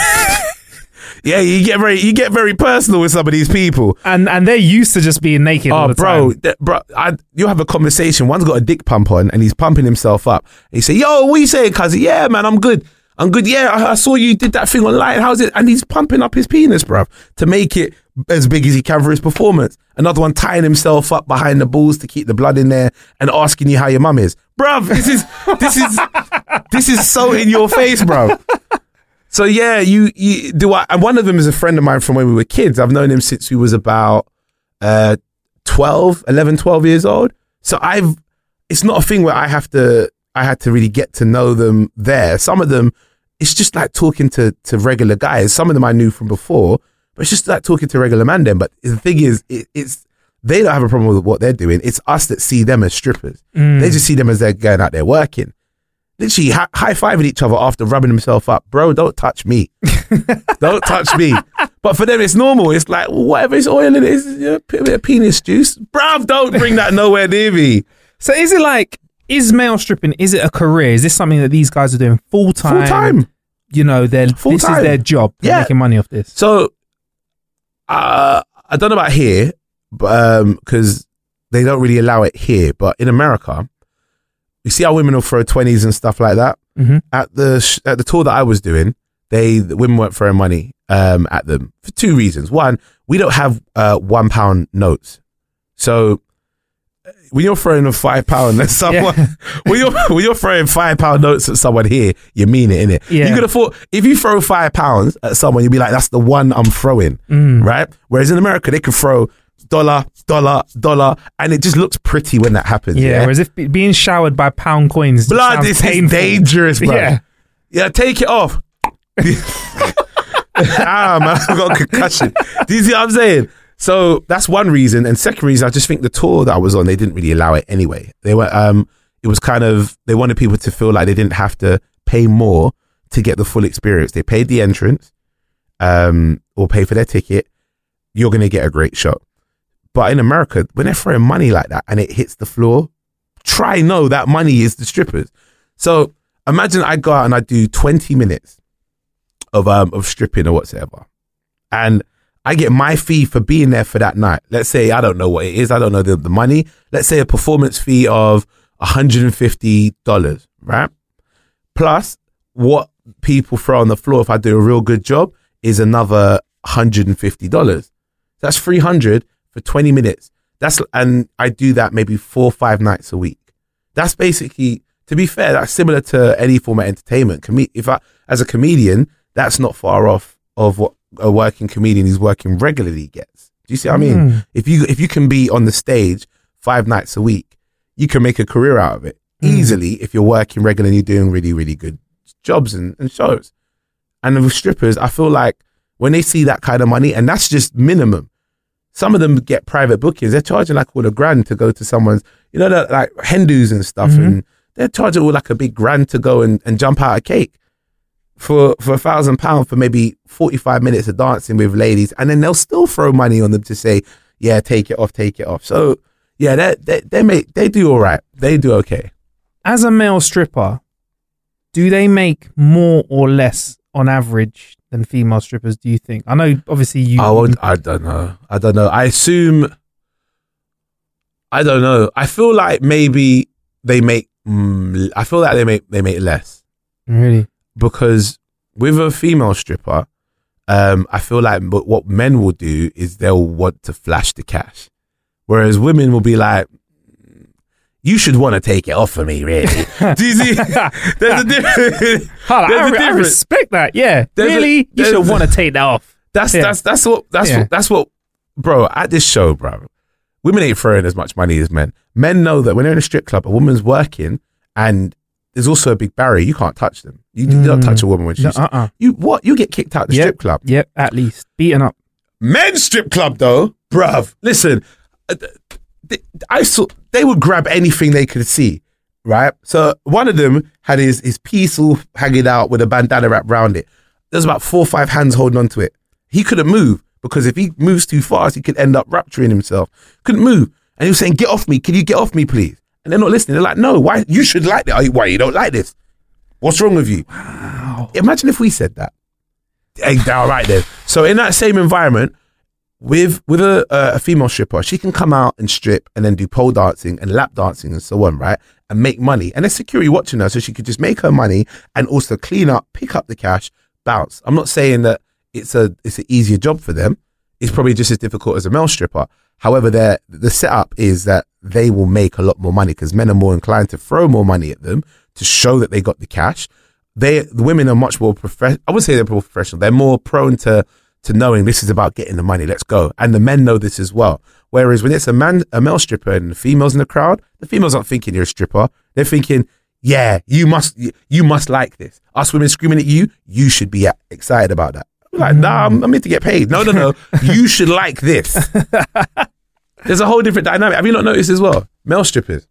yeah, you get very you get very personal with some of these people. And and they're used to just being naked. all Oh, the bro, time. th- bro, I, you have a conversation. One's got a dick pump on, and he's pumping himself up. And you say, "Yo, what you saying, cousin? Yeah, man, I'm good. I'm good. Yeah, I, I saw you did that thing online. How's it?" And he's pumping up his penis, bruv, to make it as big as he can for his performance. Another one tying himself up behind the balls to keep the blood in there and asking you how your mum is, bruv. This is this is this is so in your face, bruv. So yeah, you you do. I, and one of them is a friend of mine from when we were kids. I've known him since we was about uh, twelve, eleven, twelve years old. So I've. It's not a thing where I have to. I had to really get to know them there. Some of them, it's just like talking to to regular guys. Some of them I knew from before, but it's just like talking to regular man. Then, but the thing is, it, it's they don't have a problem with what they're doing. It's us that see them as strippers. Mm. They just see them as they're going out there working. Literally hi- high-fiving each other after rubbing himself up. Bro, don't touch me. Don't touch me. But for them, it's normal. It's like, whatever it's oil in it, it's, you know, put a bit of penis juice. Bruv, don't bring that nowhere near me. So is it like, is male stripping, is it a career? Is this something that these guys are doing full time? Full time. You know, they're, Full this time. is their job. They're Yeah. making money off this. So, uh, I don't know about here, but because um, they don't really allow it here. But in America, you see how women will throw twenties and stuff like that. Mm-hmm. At the sh- at the tour that I was doing, they the women weren't throwing money um, at them for two reasons. One, we don't have uh, one pound notes, so when you're throwing a five pound at someone, yeah. when you're when you're throwing five pound notes at someone here, you mean it, innit? Yeah. You could have thought if you throw five pounds at someone, you'd be like, "That's the one I'm throwing," mm. right? Whereas in America, they could throw dollar, dollar, dollar, and it just looks pretty when that happens. Yeah. yeah? Whereas if being showered by pound coins, blood is dangerous, bro. Yeah, yeah, take it off. ah man, I've got a concussion. Do you see what I'm saying? So that's one reason, and second reason, I just think the tour that I was on, they didn't really allow it anyway. They were, um, it was kind of they wanted people to feel like they didn't have to pay more to get the full experience. They paid the entrance, um, or pay for their ticket. You're gonna get a great shot. But in America, when they're throwing money like that and it hits the floor, try know that money is the strippers. So imagine I go out and I do twenty minutes of um of stripping or whatsoever, and I get my fee for being there for that night. Let's say, I don't know what it is. I don't know the, the money. Let's say a performance fee of one hundred fifty dollars, right? Plus what people throw on the floor if I do a real good job is another one hundred fifty dollars. That's three hundred dollars for twenty minutes. That's and I do that maybe four or five nights a week. That's basically, to be fair, that's similar to any form of entertainment. Com- if I, as a comedian, that's not far off of what a working comedian who's working regularly gets. Do you see what I mean? Mm. If you if you can be on the stage five nights a week, you can make a career out of it mm. easily if you're working regularly, doing really, really good jobs and, and shows. And with strippers, I feel like when they see that kind of money, and that's just minimum. Some of them get private bookings. They're charging like all a grand to go to someone's, you know, like Hindus and stuff. Mm-hmm. And they're charging all like a big grand to go and, and jump out a cake. For for a thousand pounds for maybe forty-five minutes of dancing with ladies, and then they'll still throw money on them to say, yeah, take it off, take it off. So yeah, they they they make they do all right. They do okay. As a male stripper, do they make more or less on average than female strippers? Do you think? I know, obviously, you. I won't, I don't know. I don't know. I assume. I don't know. I feel like maybe they make. Mm, I feel like they make they make less. Really. Because with a female stripper, um, I feel like what men will do is they'll want to flash the cash. Whereas women will be like, you should want to take it off for me, really. Do you see? There's a difference. I, I respect that, yeah. There's really? A, you should want to take that off. That's yeah. that's that's what that's yeah. what that's what bro, at this show, bro, women ain't throwing as much money as men. Men know that when they're in a strip club, a woman's working and there's also a big barrier. You can't touch them. You, mm. you don't touch a woman when she's... No, uh-uh. You what? You get kicked out the yep. strip club. Yep, at least. Beaten up. Men's strip club, though, bruv. Listen, they, I saw... They would grab anything they could see, right? So one of them had his, his piece all hanging out with a bandana wrapped around it. There's about four or five hands holding onto it. He couldn't move because if he moves too fast, he could end up rupturing himself. Couldn't move. And he was saying, get off me. Can you get off me, please? And they're not listening. They're like, no, why? You should like that. Why you don't like this? What's wrong with you? Wow. Imagine if we said that. Hey, all right then. So in that same environment, with with a, a female stripper, she can come out and strip and then do pole dancing and lap dancing and so on, right? And make money. And there's security watching her, so she could just make her money and also clean up, pick up the cash, bounce. I'm not saying that it's a it's an easier job for them. It's probably just as difficult as a male stripper. However, the setup is that they will make a lot more money because men are more inclined to throw more money at them to show that they got the cash. They, the women are much more professional. I wouldn't say they're more professional. They're more prone to, to knowing this is about getting the money. Let's go. And the men know this as well. Whereas when it's a man, a male stripper and the females in the crowd, the females aren't thinking you're a stripper. They're thinking, yeah, you must, you must like this. Us women screaming at you, you should be excited about that. I'm like, nah, I'm, I'm here to get paid. No, no, no. You should like this. There's a whole different dynamic. Have you not noticed as well? Male strippers.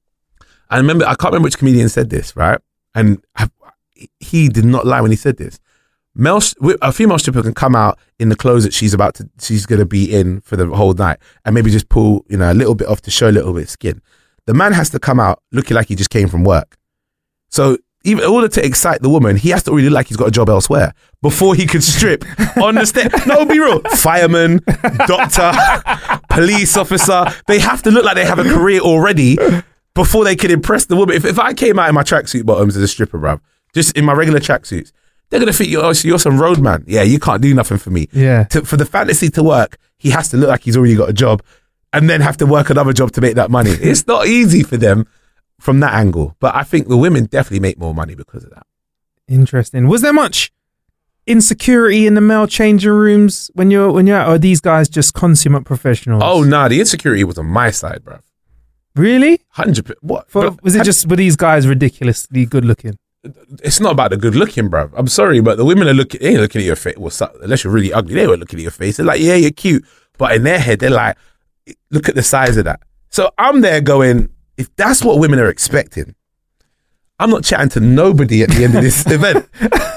I remember, I can't remember which comedian said this, right? And I, he did not lie when he said this. Male, a female stripper can come out in the clothes that she's about to, she's going to be in for the whole night and maybe just pull, you know, a little bit off to show a little bit of skin. The man has to come out looking like he just came from work. So even in order to excite the woman, he has to really look like he's got a job elsewhere before he could strip on the stage. No, be real. Fireman, doctor, police officer, they have to look like they have a career already before they can impress the woman. If, if I came out in my tracksuit bottoms as a stripper, bruv, just in my regular tracksuits, they're going to think, you're, oh, you're some roadman. Yeah, you can't do nothing for me. Yeah. To, for the fantasy to work, he has to look like he's already got a job and then have to work another job to make that money. It's not easy for them from that angle. But I think the women definitely make more money because of that. Interesting. Was there much insecurity in the male changing rooms when you're when you're out? Or are these guys just consummate professionals? Oh, nah, the insecurity was on my side, bruv. Really? one hundred percent. What? For, Bruv, was it had- just, were these guys ridiculously good looking? It's not about the good looking, bruv. I'm sorry, but the women are looking, they ain't looking at your face. Well, so- unless you're really ugly, they weren't looking at your face. They're like, yeah, you're cute. But in their head, they're like, look at the size of that. So I'm there going, if that's what women are expecting, I'm not chatting to nobody at the end of this event.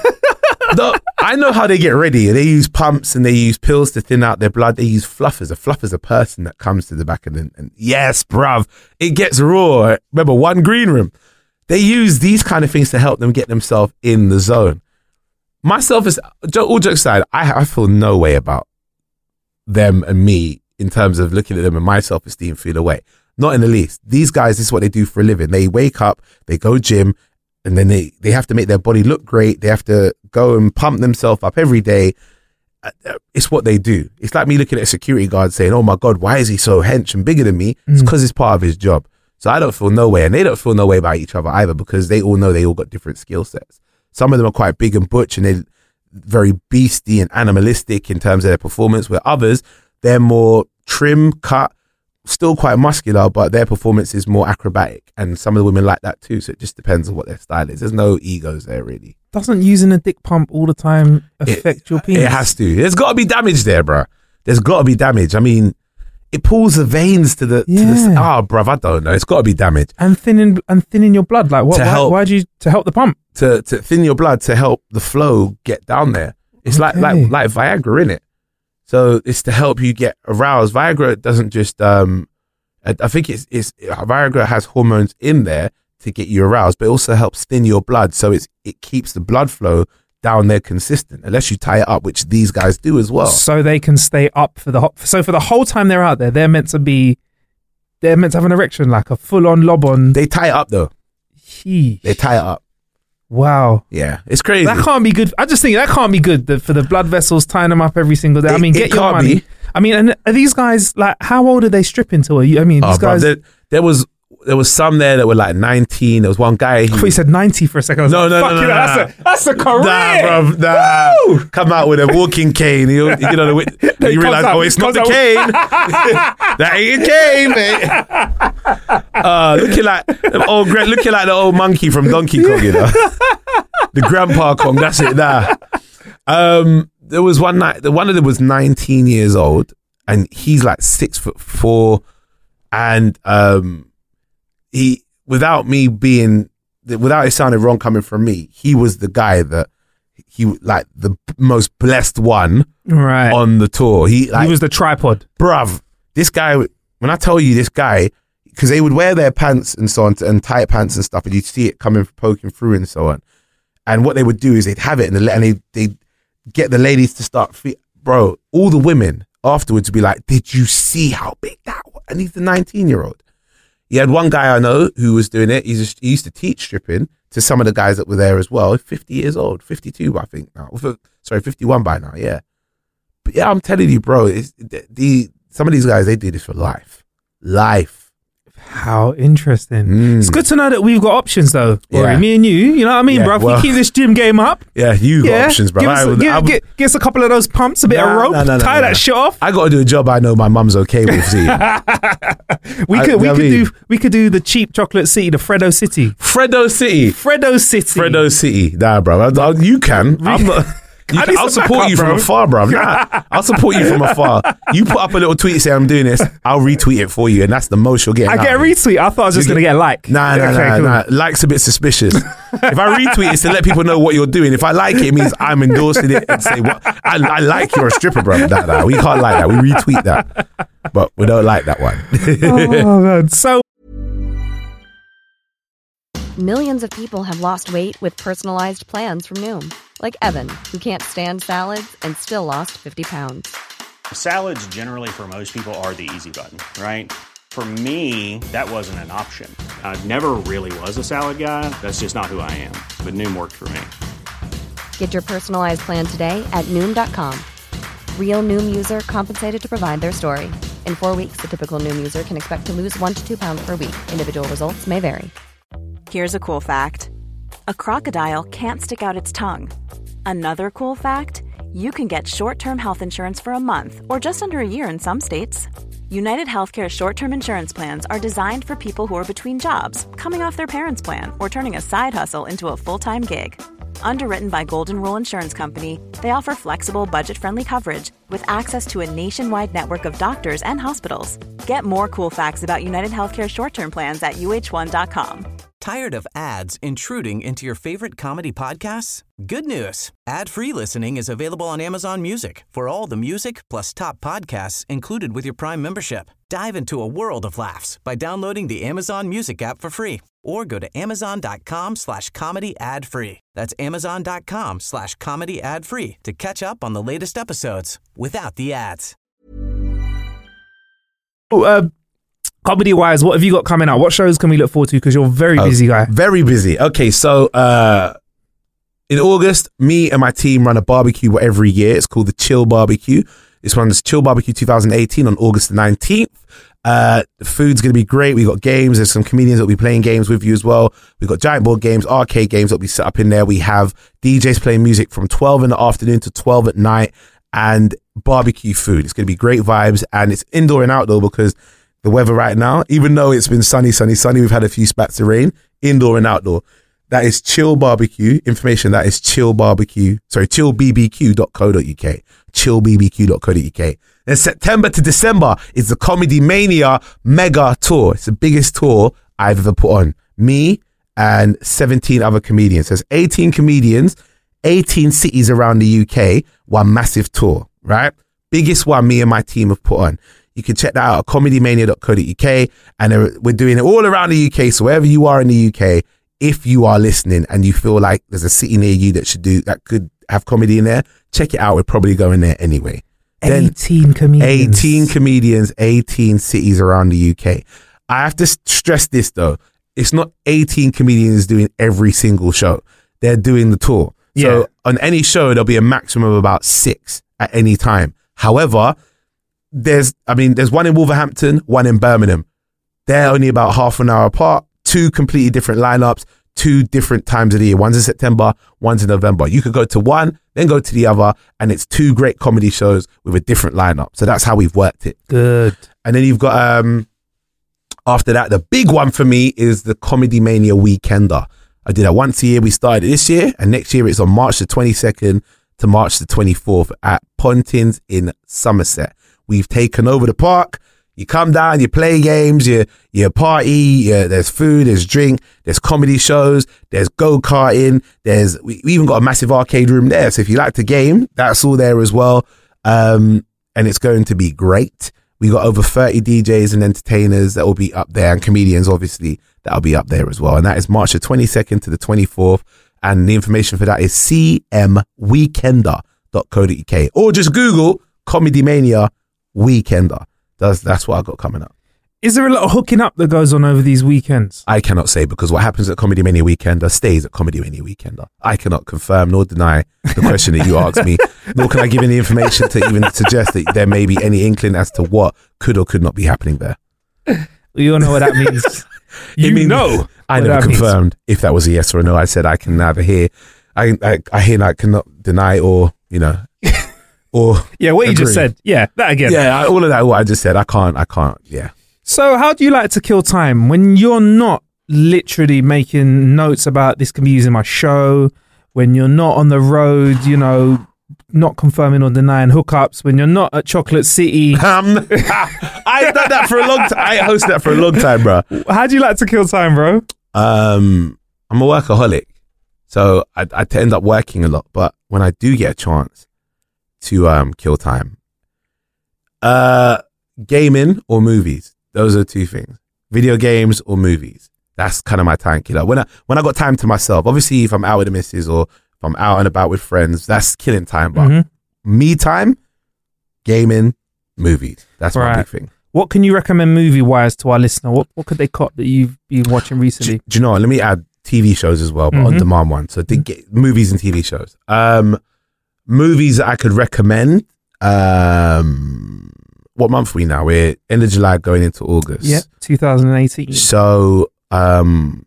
No, I know how they get ready. They use pumps and they use pills to thin out their blood. They use fluffers. A fluffer's a person that comes to the back of the, and yes, bruv, it gets raw. Remember, one green room. They use these kind of things to help them get themselves in the zone. Myself is, all jokes aside, I, I feel no way about them and me in terms of looking at them and my self-esteem feel away. Not in the least. These guys, this is what they do for a living. They wake up, they go gym, and then they, they have to make their body look great. They have to go and pump themselves up every day. It's what they do. It's like me looking at a security guard saying, oh my God, why is he so hench and bigger than me? It's because it's part of his job. So I don't feel no way, and they don't feel no way about each other either, because they all know they all got different skill sets. Some of them are quite big and butch, and they're very beastie and animalistic in terms of their performance, where others, they're more trim, cut, still quite muscular, but their performance is more acrobatic. And some of the women like that too. So it just depends on what their style is. There's no egos there, really. Doesn't using a dick pump all the time affect it, your penis? It has to. There's got to be damage there, bro. There's got to be damage. I mean, it pulls the veins to the, Yeah. to the oh, bruv, I don't know. It's got to be damage. And thinning and thinning your blood. Like what? To Why, help- why'd you to help the pump? To to thin your blood to help the flow get down there. It's like Okay. like like Viagra, innit? So it's to help you get aroused. Viagra doesn't just um, I, I think it's it's Viagra has hormones in there to get you aroused, but it also helps thin your blood, so it's it keeps the blood flow down there consistent. Unless you tie it up, which these guys do as well. So they can stay up for the ho- so for the whole time they're out there, they're meant to be, they're meant to have an erection, like a full on lob on. They tie it up though. Sheesh. They tie it up. Wow. Yeah, it's crazy. That can't be good. I just think that can't be good the, for the blood vessels, tying them up every single day. I It- mean, it get your can't money. be. I mean, and are these guys like, how old are they stripping to? Are you? I mean, these Oh, bro, guys. there, there was there was some there that were like nineteen. There was one guy. I thought you said ninety for a second. I was No, like, no, fuck no, you, no, that's no. a that's a career. Nah, bro, nah. Woo! Come out with a walking cane. You, you know, the, He you comes realize, out- oh, it's he not the comes cane. That ain't a cane, mate. Uh, looking like the old, gra- looking like the old monkey from Donkey Kong, you know, the Grandpa Kong. That's it. Nah. Um, there was one night. The one of them was nineteen years old, and he's like six foot four, and um, he, without me being, without it sounding wrong coming from me, he was the guy that he like the most blessed one Right. on the tour. He like, he was the tripod. bruv, this guy, when I tell you this guy, because they would wear their pants and so on, and tight pants and stuff, and you'd see it coming, poking through and so on. And what they would do is they'd have it and they and they they'd get the ladies to start, fe- bro, all the women afterwards would be like, did you see how big that was? And he's the nineteen year old. He had one guy I know who was doing it. He's just, he used to teach stripping to some of the guys that were there as well. fifty years old, fifty-two, I think now. Sorry, fifty-one by now, yeah. But yeah, I'm telling you, bro, it's, the, the some of these guys, they do this for life. Life. How interesting. Mm. It's good to know that we've got options though. Yeah. Rory. Me and you, you know what I mean, Yeah, bro? If well- we keep this gym game up, Yeah, you got yeah, options, bro. give us, I a, would- give, I would- get, get us a couple of those pumps, a bit Nah, of rope, nah, nah, nah, tie nah, that nah. shit off. I got to do a job I know my mum's okay with. See, We I- could, we I could mean- do, we could do the cheap chocolate city, the Freddo City, Freddo City, Freddo City. Freddo City. Nah, bro, I, I, you can. I'm not. You I can, need I'll some support backup, you from bro. afar, bro. Nah, I'll support you from afar. You put up a little tweet saying I'm doing this, I'll retweet it for you, and that's the most you'll get. I get a out of me. retweet. I thought I was just You going to get- get a like. Nah, nah, Okay, nah, cool. nah. Like's a bit suspicious. If I retweet, it's to let people know what you're doing. If I like it, it means I'm endorsing it and say, "What? I, I like you're a stripper, bro." Nah, nah, we can't like that. We retweet that, but we don't like that one. Oh, man. So Millions of people have lost weight with personalized plans from Noom. Like Evan, who can't stand salads and still lost fifty pounds. Salads generally for most people are the easy button, right? For me, that wasn't an option. I never really was a salad guy. That's just not who I am. But Noom worked for me. Get your personalized plan today at Noom dot com. Real Noom user compensated to provide their story. In four weeks, the typical Noom user can expect to lose one to two pounds per week. Individual results may vary. Here's a cool fact. A crocodile can't stick out its tongue. Another cool fact, you can get short-term health insurance for a month or just under a year in some states. United Healthcare short-term insurance plans are designed for people who are between jobs, coming off their parents' plan, or turning a side hustle into a full-time gig. Underwritten by Golden Rule Insurance Company, they offer flexible, budget-friendly coverage with access to a nationwide network of doctors and hospitals. Get more cool facts about United Healthcare short-term plans at U H one dot com. Tired of ads intruding into your favorite comedy podcasts? Good news. Ad-free listening is available on Amazon Music for all the music plus top podcasts included with your Prime membership. Dive into a world of laughs by downloading the Amazon Music app for free or go to amazon.com slash comedy ad free. That's amazon.com slash comedy ad free to catch up on the latest episodes without the ads. Oh, uh, comedy wise, what have you got coming out? What shows can we look forward to? Because you're a very Oh, busy guy. Very busy. Okay, so uh, in August, me and my team run a barbecue every year. It's called the Chill Barbecue. This one's Chill Barbecue twenty eighteen on August the nineteenth. Uh, the food's going to be great. We got games. There's some comedians that will be playing games with you as well. We've got giant board games, arcade games that will be set up in there. We have D Js playing music from twelve in the afternoon to twelve at night and barbecue food. It's going to be great vibes, and it's indoor and outdoor because the weather right now, even though it's been sunny, sunny, sunny, we've had a few spats of rain, indoor and outdoor. That is Chill Barbecue. Information, that is Chill Barbecue. Sorry, chill b b q dot co dot u k. chill b b q dot co dot u k. Then September to December is the Comedy Mania Mega Tour. It's the biggest tour I've ever put on. Me and seventeen other comedians. There's eighteen comedians, eighteen cities around the U K, one massive tour, right? Biggest one me and my team have put on. You can check that out at comedy mania dot co dot u k. And we're doing it all around the U K. So wherever you are in the U K, if you are listening and you feel like there's a city near you that should do, that could have comedy in there, check it out. We're probably going there anyway. Then eighteen comedians. eighteen comedians, eighteen cities around the U K. I have to stress this though. It's not eighteen comedians doing every single show. They're doing the tour. Yeah. So on any show, there'll be a maximum of about six at any time. However, there's, I mean, there's one in Wolverhampton, one in Birmingham. They're only about half an hour apart, two completely different lineups, two different times of the year. One's in September, one's in November. You could go to one, then go to the other, and it's two great comedy shows with a different lineup. So that's how we've worked it. Good. And then you've got, um, after that, the big one for me is the Comedy Mania Weekender. I do that once a year. We started this year, and next year it's on March the twenty-second to March the twenty-fourth at Pontins in Somerset. We've taken over the park. You come down, you play games, you you party, you, there's food, there's drink, there's comedy shows, there's go-karting, there's, we, we even got a massive arcade room there. So if you like to game, that's all there as well. Um, and it's going to be great. We got over thirty D Js and entertainers that will be up there, and comedians, obviously, that'll be up there as well. And that is March the twenty-second to the twenty-fourth. And the information for that is c m weekender dot co dot u k, or just Google Comedy Mania Weekender. That's, that's what I got coming up. Is there a lot of hooking up that goes on over these weekends? I cannot say, because what happens at Comedy Mania Weekender stays at Comedy Mania Weekender. I cannot confirm nor deny the question that you asked me, nor can I give any information to even suggest that there may be any inkling as to what could or could not be happening there. You all know what that means. You means, know. I what never that means. confirmed if that was a yes or a no. I said I can neither hear, I, I, I hear I cannot deny or, you know, or Yeah, what you just agree. said. Yeah, that again. Yeah, I, all of that, what I just said, I can't, I can't, yeah. So how do you like to kill time when you're not literally making notes about this can be used in my show, when you're not on the road, you know, not confirming or denying hookups, when you're not at Chocolate City? Um, I've done that for a long time. I hosted that for a long time, bro. How do you like to kill time, bro? Um, I'm a workaholic, so I, I tend to end up working a lot. But when I do get a chance to um kill time, uh, gaming or movies, those are two things. Video games or movies. That's kind of my time killer. When I when I got time to myself, obviously if I'm out with the missus or if I'm out and about with friends, that's killing time. But mm-hmm. me time, gaming, movies. That's right. my big thing. What can you recommend movie-wise to our listener? What what could they cop that you've been watching recently? Do, do you know what? Let me add T V shows as well, but mm-hmm. on-demand ones. So mm-hmm. get movies and T V shows. Um, movies that I could recommend. Um, what month are we now? We're end of July going into August. Yeah, twenty eighteen. So um,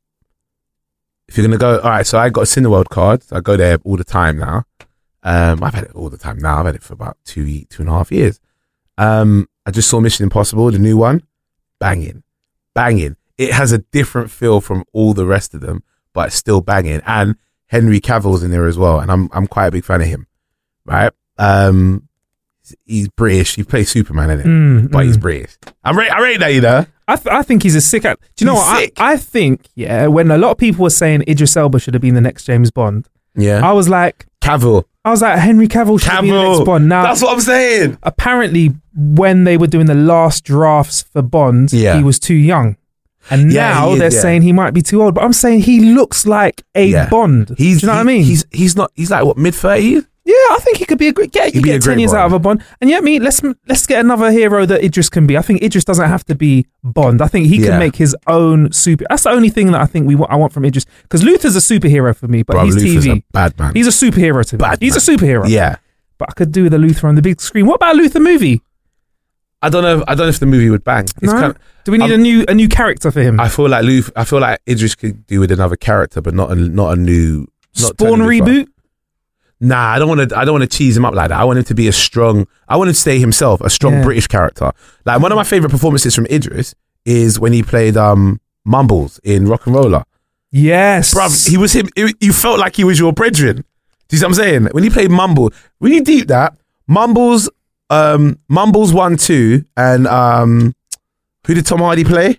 if you're going to go... All right, so I got a Cineworld card. So I go there all the time now. Um, I've had it all the time now. I've had it for about two, two and a half years. Um, I just saw Mission Impossible, the new one. Banging. Banging. It has a different feel from all the rest of them, but it's still banging. And Henry Cavill's in there as well, and I'm I'm quite a big fan of him. Right? Um, he's British. He plays Superman in it, mm, but mm. he's British. I'm rate I rate that, you know. I th- I think he's a sick act. Do you know he's what? Sick. I, I think yeah. When a lot of people were saying Idris Elba should have been the next James Bond, yeah, I was like Cavill. I was like Henry Cavill should Cavill. be the next Bond. Now that's what I'm saying. Apparently, when they were doing the last drafts for Bond, yeah. he was too young. And yeah, now is, they're yeah. saying he might be too old, but I'm saying he looks like a yeah. Bond. He's, Do you know he, what I mean? He's he's not. He's like what, mid thirties? Yeah, I think he could be a great. Yeah, you get ten years Bond. out of a Bond, and yet me. Let's let's get another hero that Idris can be. I think Idris doesn't have to be Bond. I think he yeah. can make his own super. That's the only thing that I think we want. I want from Idris, because Luther's a superhero for me, but Bro, he's Luther's T V. A bad man. He's a superhero to me. Bad he's man. a superhero. Yeah, but I could do with a Luther on the big screen. What about a Luther movie? I don't know. If, I don't know if the movie would bang. It's no? kind of, do we need I'm, a new a new character for him? I feel like Luther, I feel like Idris could do with another character, but not a not a new not Spawn reboot. Nah, I don't want to. I don't want to cheese him up like that. I want him to be a strong. I want him to stay himself, a strong yeah. British character. Like one of my favorite performances from Idris is when he played um, Mumbles in Rock and Roller. Yes, bruv, he was him. It, you felt like he was your brethren. Do you see what I'm saying? When he played Mumble, when you deep that Mumbles, um, Mumbles one, two, and um, who did Tom Hardy play?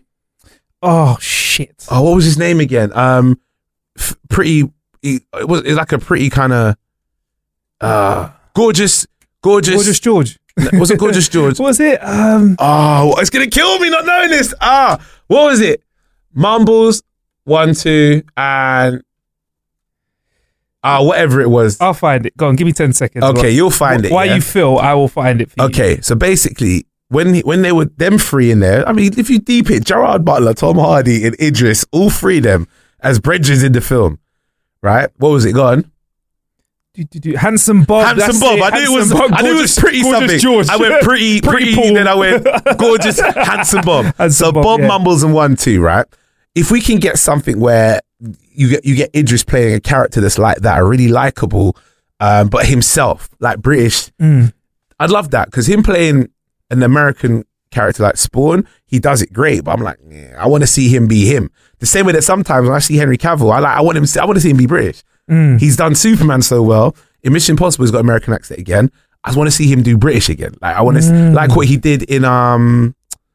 Oh shit! Oh, what was his name again? Um, f- pretty. He, it was. It was like a pretty kind of. Uh, gorgeous, gorgeous, gorgeous George. Was it Gorgeous George? What was it? Um, oh, it's gonna kill me not knowing this. Ah, what was it? Mumbles, one, two, and ah, uh, whatever it was. I'll find it. Go on, give me ten seconds. Okay, what, you'll find it. Why yeah? you feel? I will find it for you. Okay, so basically, when he, when they were them three in there, I mean, if you deep it, Gerard Butler, Tom Hardy, and Idris, all three of them as bridges in the film, right? What was it? Go on. Do, do, do. Handsome Bob. Handsome Bob. It. I knew it was. Bob, I knew it was pretty something. George. I went pretty, pretty, pretty then I went gorgeous, handsome Bob. Handsome so Bob, Bob yeah. Mumbles and one, two, right? If we can get something where you get you get Idris playing a character that's like that, really likable, um, but himself, like British, mm. I'd love that because him playing an American character like Spawn, he does it great. But I'm like, yeah, I want to see him be him. The same way that sometimes when I see Henry Cavill, I like I want him. I want to see him be British. Mm. He's done Superman so well. In Mission Impossible, he's got American accent again. I just want to see him do British again. Like I want to, mm. like what he did in um.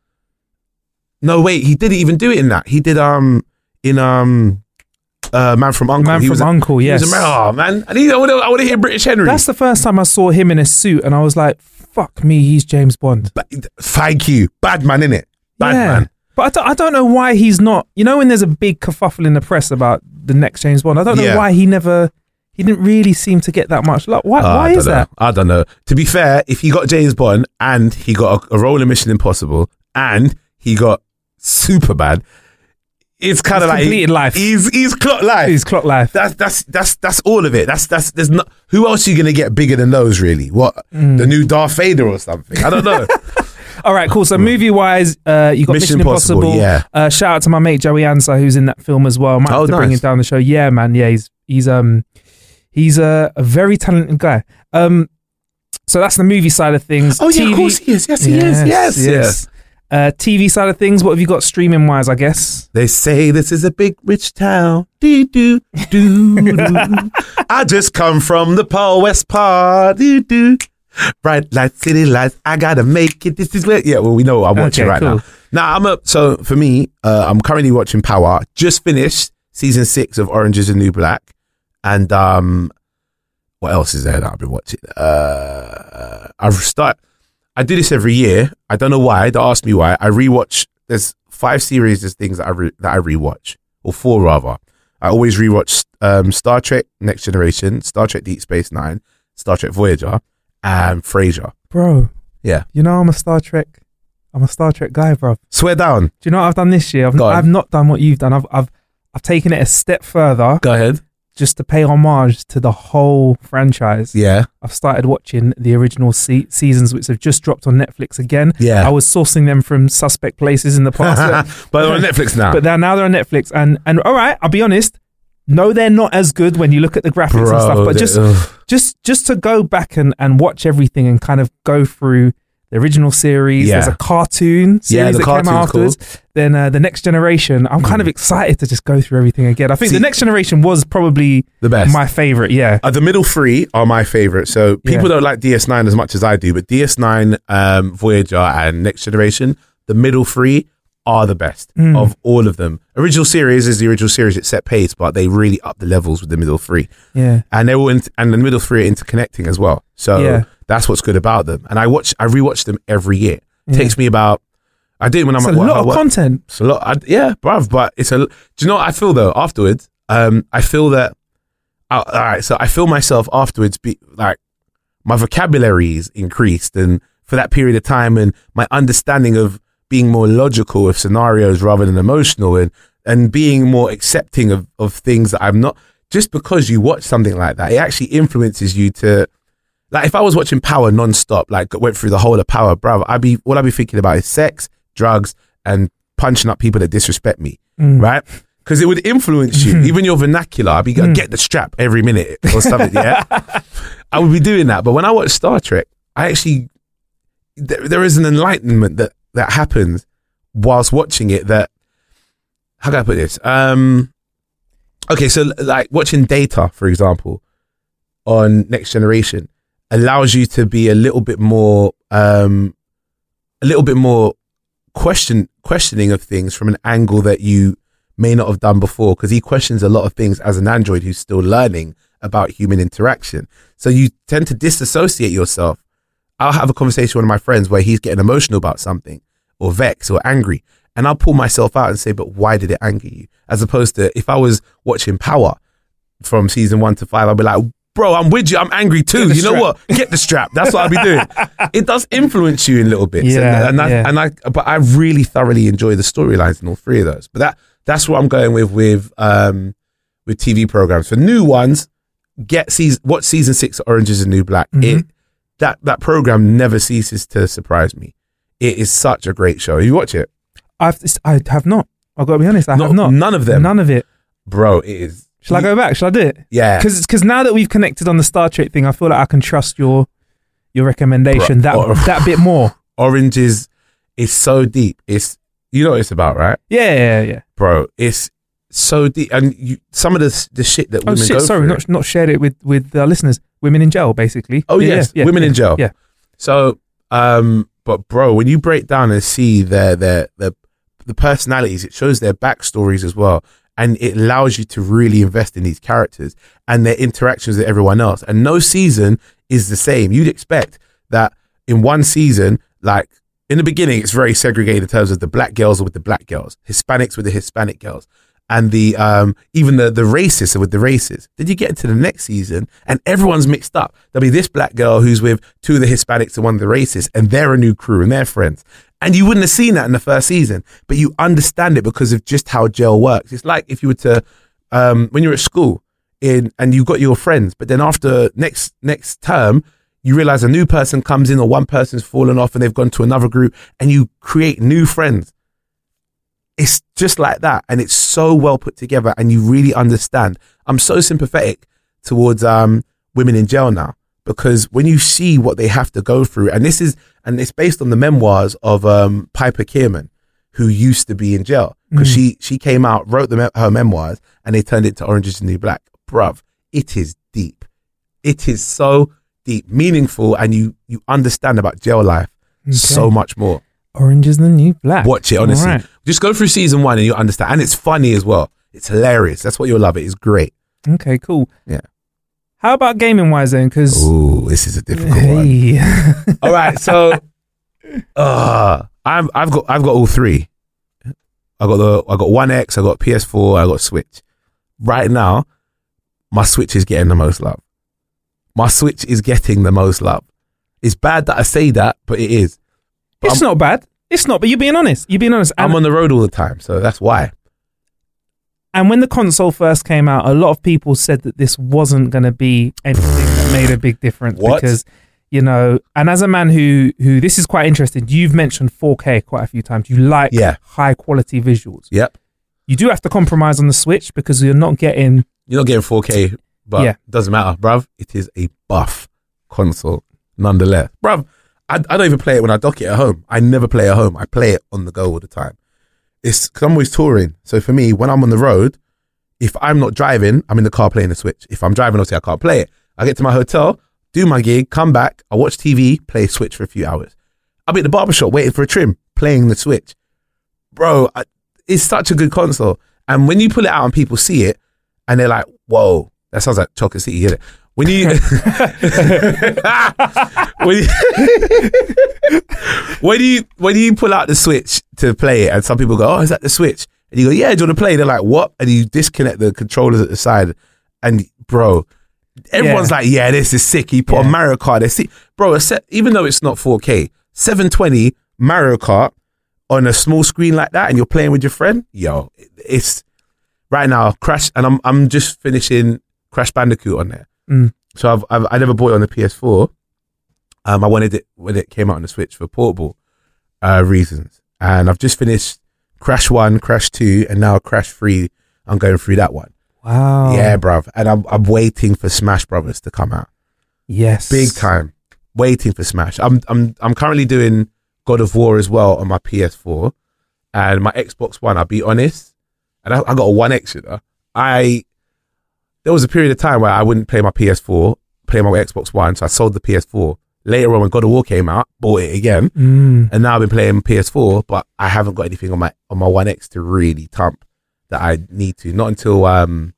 No wait, he didn't even do it in that. He did um in um, uh, Man from Uncle. Man he from was Uncle, a, yes. He was a, oh man, I need. I want to. I want to hear British Henry. That's the first time I saw him in a suit, and I was like, "Fuck me, he's James Bond." But, thank you, bad man, innit? Bad yeah. man. But I don't, I don't know why he's not. You know, when there's a big kerfuffle in the press about the next James Bond, I don't know yeah. why he never. He didn't really seem to get that much love. Why, uh, why is know. that? I don't know. To be fair, if he got James Bond and he got a, a role in Mission Impossible and he got Superbad, it's kind of like completed life. He's he's clock life. He's clock life. That's that's that's that's all of it. That's that's there's not. Who else are you gonna get bigger than those? Really? What mm. the new Darth Vader or something? I don't know. All right, cool. So movie wise, uh, you got Mission, Mission Impossible. Impossible yeah. Uh, shout out to my mate Joey Ansa who's in that film as well. Might oh, have to nice. bring him down the show. Yeah, man. Yeah, he's he's um. He's a, a very talented guy. Um, so that's the movie side of things. Oh, T V, yeah, of course he is. Yes, he yes, is. Yes, yes. yes. Uh, T V side of things, what have you got streaming wise, I guess? They say this is a big rich town. Doo, doo, doo, doo. I just come from the Paul West part. Doo, doo. Bright lights, city lights. I gotta make it. This is where. Yeah, well, we know what I'm watching okay, right cool. now. Now, I'm a. So for me, uh, I'm currently watching Power. Just finished season six of Orange is the New Black. And um, what else is there that I've been watching? Uh, I've start. I do this every year. I don't know why. They asked me why. I rewatch. There's five series of things that I re- that I rewatch, or four rather. I always rewatch um, Star Trek Next Generation, Star Trek Deep Space Nine, Star Trek Voyager, and Frasier. Bro, yeah, you know I'm a Star Trek, I'm a Star Trek guy, bro. Swear down. Do you know what I've done this year? I've, I've not done what you've done. I've I've I've taken it a step further. Go ahead. Just to pay homage to the whole franchise. Yeah. I've started watching the original se- seasons, which have just dropped on Netflix again. Yeah. I was sourcing them from suspect places in the past. But they're on Netflix now. But they're, now they're on Netflix. And, and all right, I'll be honest, no, they're not as good when you look at the graphics Bro, and stuff. But just, ugh. just, just to go back and, and watch everything and kind of go through the original series. Yeah. There's a cartoon series Yeah, the that came out cartoon's afterwards. cool. Then uh, the Next Generation. I'm kind of excited to just go through everything again. I think See, the Next Generation was probably the best. my favorite. Yeah. Uh, the middle three are my favorite. So people Yeah. don't like D S nine as much as I do, but D S nine, um, Voyager, and Next Generation, the middle three are the best Mm. of all of them. Original series is the original series; it set pace, but they really up the levels with the middle three. Yeah. And they're all in, and the middle three are interconnecting as well. So Yeah. that's what's good about them. And I watch, I rewatch them every year. It Yeah. takes me about. I do it when It's I'm a at lot work. of content. It's a lot. I, yeah, bruv. But it's a. Do you know what I feel though? Afterwards, um, I feel that. Uh, all right, so I feel myself afterwards be like my vocabulary's increased, and for that period of time, and my understanding of being more logical of scenarios rather than emotional, and and being more accepting of of things that I'm not. Just because you watch something like that, it actually influences you to. Like if I was watching Power non-stop, like went through the whole of Power, bruv, I'd be all I'd be thinking about is sex, drugs, and punching up people that disrespect me, Mm. right? Because it would influence you, even your vernacular. I'd be going, get the strap every minute or something, yeah? I would be doing that. But when I watch Star Trek, I actually, there, there is an enlightenment that, that happens whilst watching it that, how can I put this? Um, okay, so like watching Data, for example, on Next Generation, allows you to be a little bit more, um, a little bit more question questioning of things from an angle that you may not have done before, because he questions a lot of things as an android who's still learning about human interaction. So you tend to disassociate yourself. I'll have a conversation with one of my friends where he's getting emotional about something or vexed or angry, and I'll pull myself out and say, but why did it anger you? As opposed to if I was watching Power from season one to five, I'd be like, bro, I'm with you. I'm angry too. You know strap. what? Get the strap. That's what I'll be doing. It does influence you in little bits. Yeah, and, and, I, yeah. and I, but I really thoroughly enjoy the storylines in all three of those. But that, that's what I'm going with, with, um, with T V programs. For new ones, get season, watch season six of Orange is the New Black. Mhm. It, that, that program never ceases to surprise me. It is such a great show. You watch it? I've, I have not. I've got to be honest. I Not- have not. none of them? None of it. Bro, it is. Shall I go back? Shall I do it? Yeah. Because now that we've connected on the Star Trek thing, I feel like I can trust your your recommendation Bro, that oh. that bit more. Orange is, is so deep. It's, you know what it's about, right? Yeah, yeah, yeah. Bro, it's so deep, and you, some of the the shit that Oh women shit! go Sorry, through. not not shared it with with our listeners. Women in jail, basically. Oh Yeah, yes, yeah, women yeah, in jail. Yeah. So, um, but bro, when you break down and see their their their the personalities, it shows their backstories as well, and it allows you to really invest in these characters and their interactions with everyone else. And no season is the same. You'd expect that in one season, like in the beginning, it's very segregated in terms of the black girls are with the black girls, Hispanics with the Hispanic girls, and the um even the the racists are with the racists. Then you get into the next season and everyone's mixed up. There'll be this black girl who's with two of the Hispanics and one of the racists, and they're a new crew and they're friends. And you wouldn't have seen that in the first season, but you understand it because of just how jail works. It's like if you were to um when you're at school in and you got your friends, but then after next next term you realize a new person comes in or one person's fallen off and they've gone to another group, and you create new friends. It's just like that, and it's so well put together, and you really understand. I'm so sympathetic towards um, women in jail now, because when you see what they have to go through, and this is, and it's based on the memoirs of um, Piper Kierman, who used to be in jail, because Mm. she she came out, wrote the, me- her memoirs, and they turned it to Orange is the New Black. Bruv, it is deep. It is so deep, meaningful, and you you understand about jail life Okay. so much more. Orange is the New Black. Watch it, honestly. All right. Just go through season one and you'll understand. And it's funny as well. It's hilarious. That's what you'll love. It is great. Okay, cool. Yeah. How about gaming wise then? Because Ooh, this is a difficult one. hey. All right, so uh, I've I've got I've got all three. I got the I got One X, I got P S four, I got Switch. Right now, my Switch is getting the most love. My Switch is getting the most love. It's bad that I say that, but it is. But It's I'm, not bad. It's not, but you're being honest. You're being honest. And, I'm on the road all the time, so that's why. and when the console first came out, a lot of people said that this wasn't going to be anything that made a big difference. What? Because, you know, and as a man who, who this is quite interesting, you've mentioned four K quite a few times. You like Yeah. high quality visuals. Yep. You do have to compromise on the Switch because you're not getting... You're not getting four K, but Yeah. doesn't matter, bruv. It is a buff console, nonetheless. Bruv, I, I don't even play it when I dock it at home. I never play at home. I play it on the go all the time. It's because I'm always touring. So for me, when I'm on the road, if I'm not driving, I'm in the car playing the Switch. If I'm driving, obviously I can't play it. I get to my hotel, do my gig, come back, I watch T V, play Switch for a few hours. I'll be at the barbershop waiting for a trim, playing the Switch. Bro, I, it's such a good console. And when you pull it out and people see it, and they're like, whoa, that sounds like Chocolate City, isn't it? When you, when you, when you, when you pull out the Switch to play it and some people go, oh, is that the Switch? And you go, yeah, do you want to play? They're like, what? And you disconnect the controllers at the side and bro, everyone's Yeah. like, yeah, this is sick. You put Yeah. on Mario Kart. They see, bro, a set, even though it's not four K, seven twenty Mario Kart on a small screen like that and you're playing with your friend, yo, it's right now Crash, and I'm I'm just finishing Crash Bandicoot on there. Mm. So I've, I've I never bought it on the P S four. Um, I wanted it when it came out on the Switch for portable uh, reasons, and I've just finished Crash One, Crash Two, and now Crash Three. I'm going through that one. Wow. Yeah, bruv, and I'm I'm waiting for Smash Brothers to come out. Yes. Big time, waiting for Smash. I'm I'm I'm currently doing God of War as well on my P S four, and my Xbox One. I'll be honest, and I, I got a One X. You know, I there was a period of time where I wouldn't play my P S four, play my Xbox One, so I sold the P S four. Later on, when God of War came out, bought it again, Mm. and now I've been playing P S four, but I haven't got anything on my on my One X to really thump that I need to. Not until um,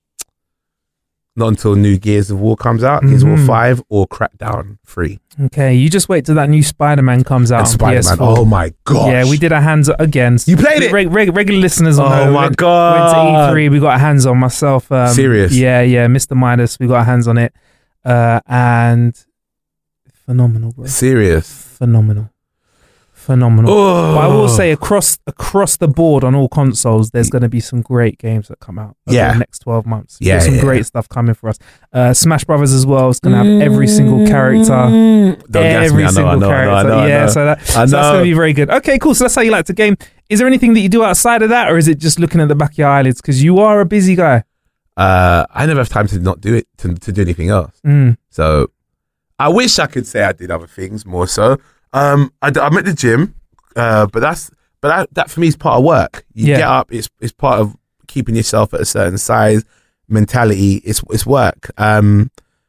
not until new Gears of War comes out, Gears of War Mhm. Five or Crackdown Three. Okay, you just wait till that new Spider-Man comes out And on Spider-Man. P S four. Oh my gosh. Yeah, we did our hands again. You played it? Reg- reg- regular listeners will Oh know. my Went- God. Went to E three. We got our hands on myself. Um, Serious? Yeah, yeah. Mister Midas. We got our hands on it, uh, and phenomenal, bro. Serious. Phenomenal. Phenomenal. Oh. But I will say across across the board on all consoles, there's going to be some great games that come out over Yeah. the next twelve months. We've Yeah, got some yeah. great stuff coming for us. Uh, Smash Brothers as well. It's going to have every single character. Don't gas every me. I know, single I know, I know, character. I know, I yeah, know. so, that, I so that's know. going to be very good. Okay, cool. So that's how you like to game. Is there anything that you do outside of that, or is it just looking at the back of your eyelids? Because you are a busy guy. Uh, I never have time to not do it, to, to do anything else. Mm. So I wish I could say I did other things more so. Um, I, I'm at the gym, uh, but that's but that, that for me is part of work. You Yeah. get up, it's it's part of keeping yourself at a certain size, mentality. It's it's work. Um,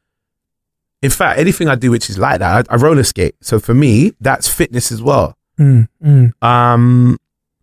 in fact, anything I do which is like that, I, I roller skate. So for me, that's fitness as well. Mm, mm. Um,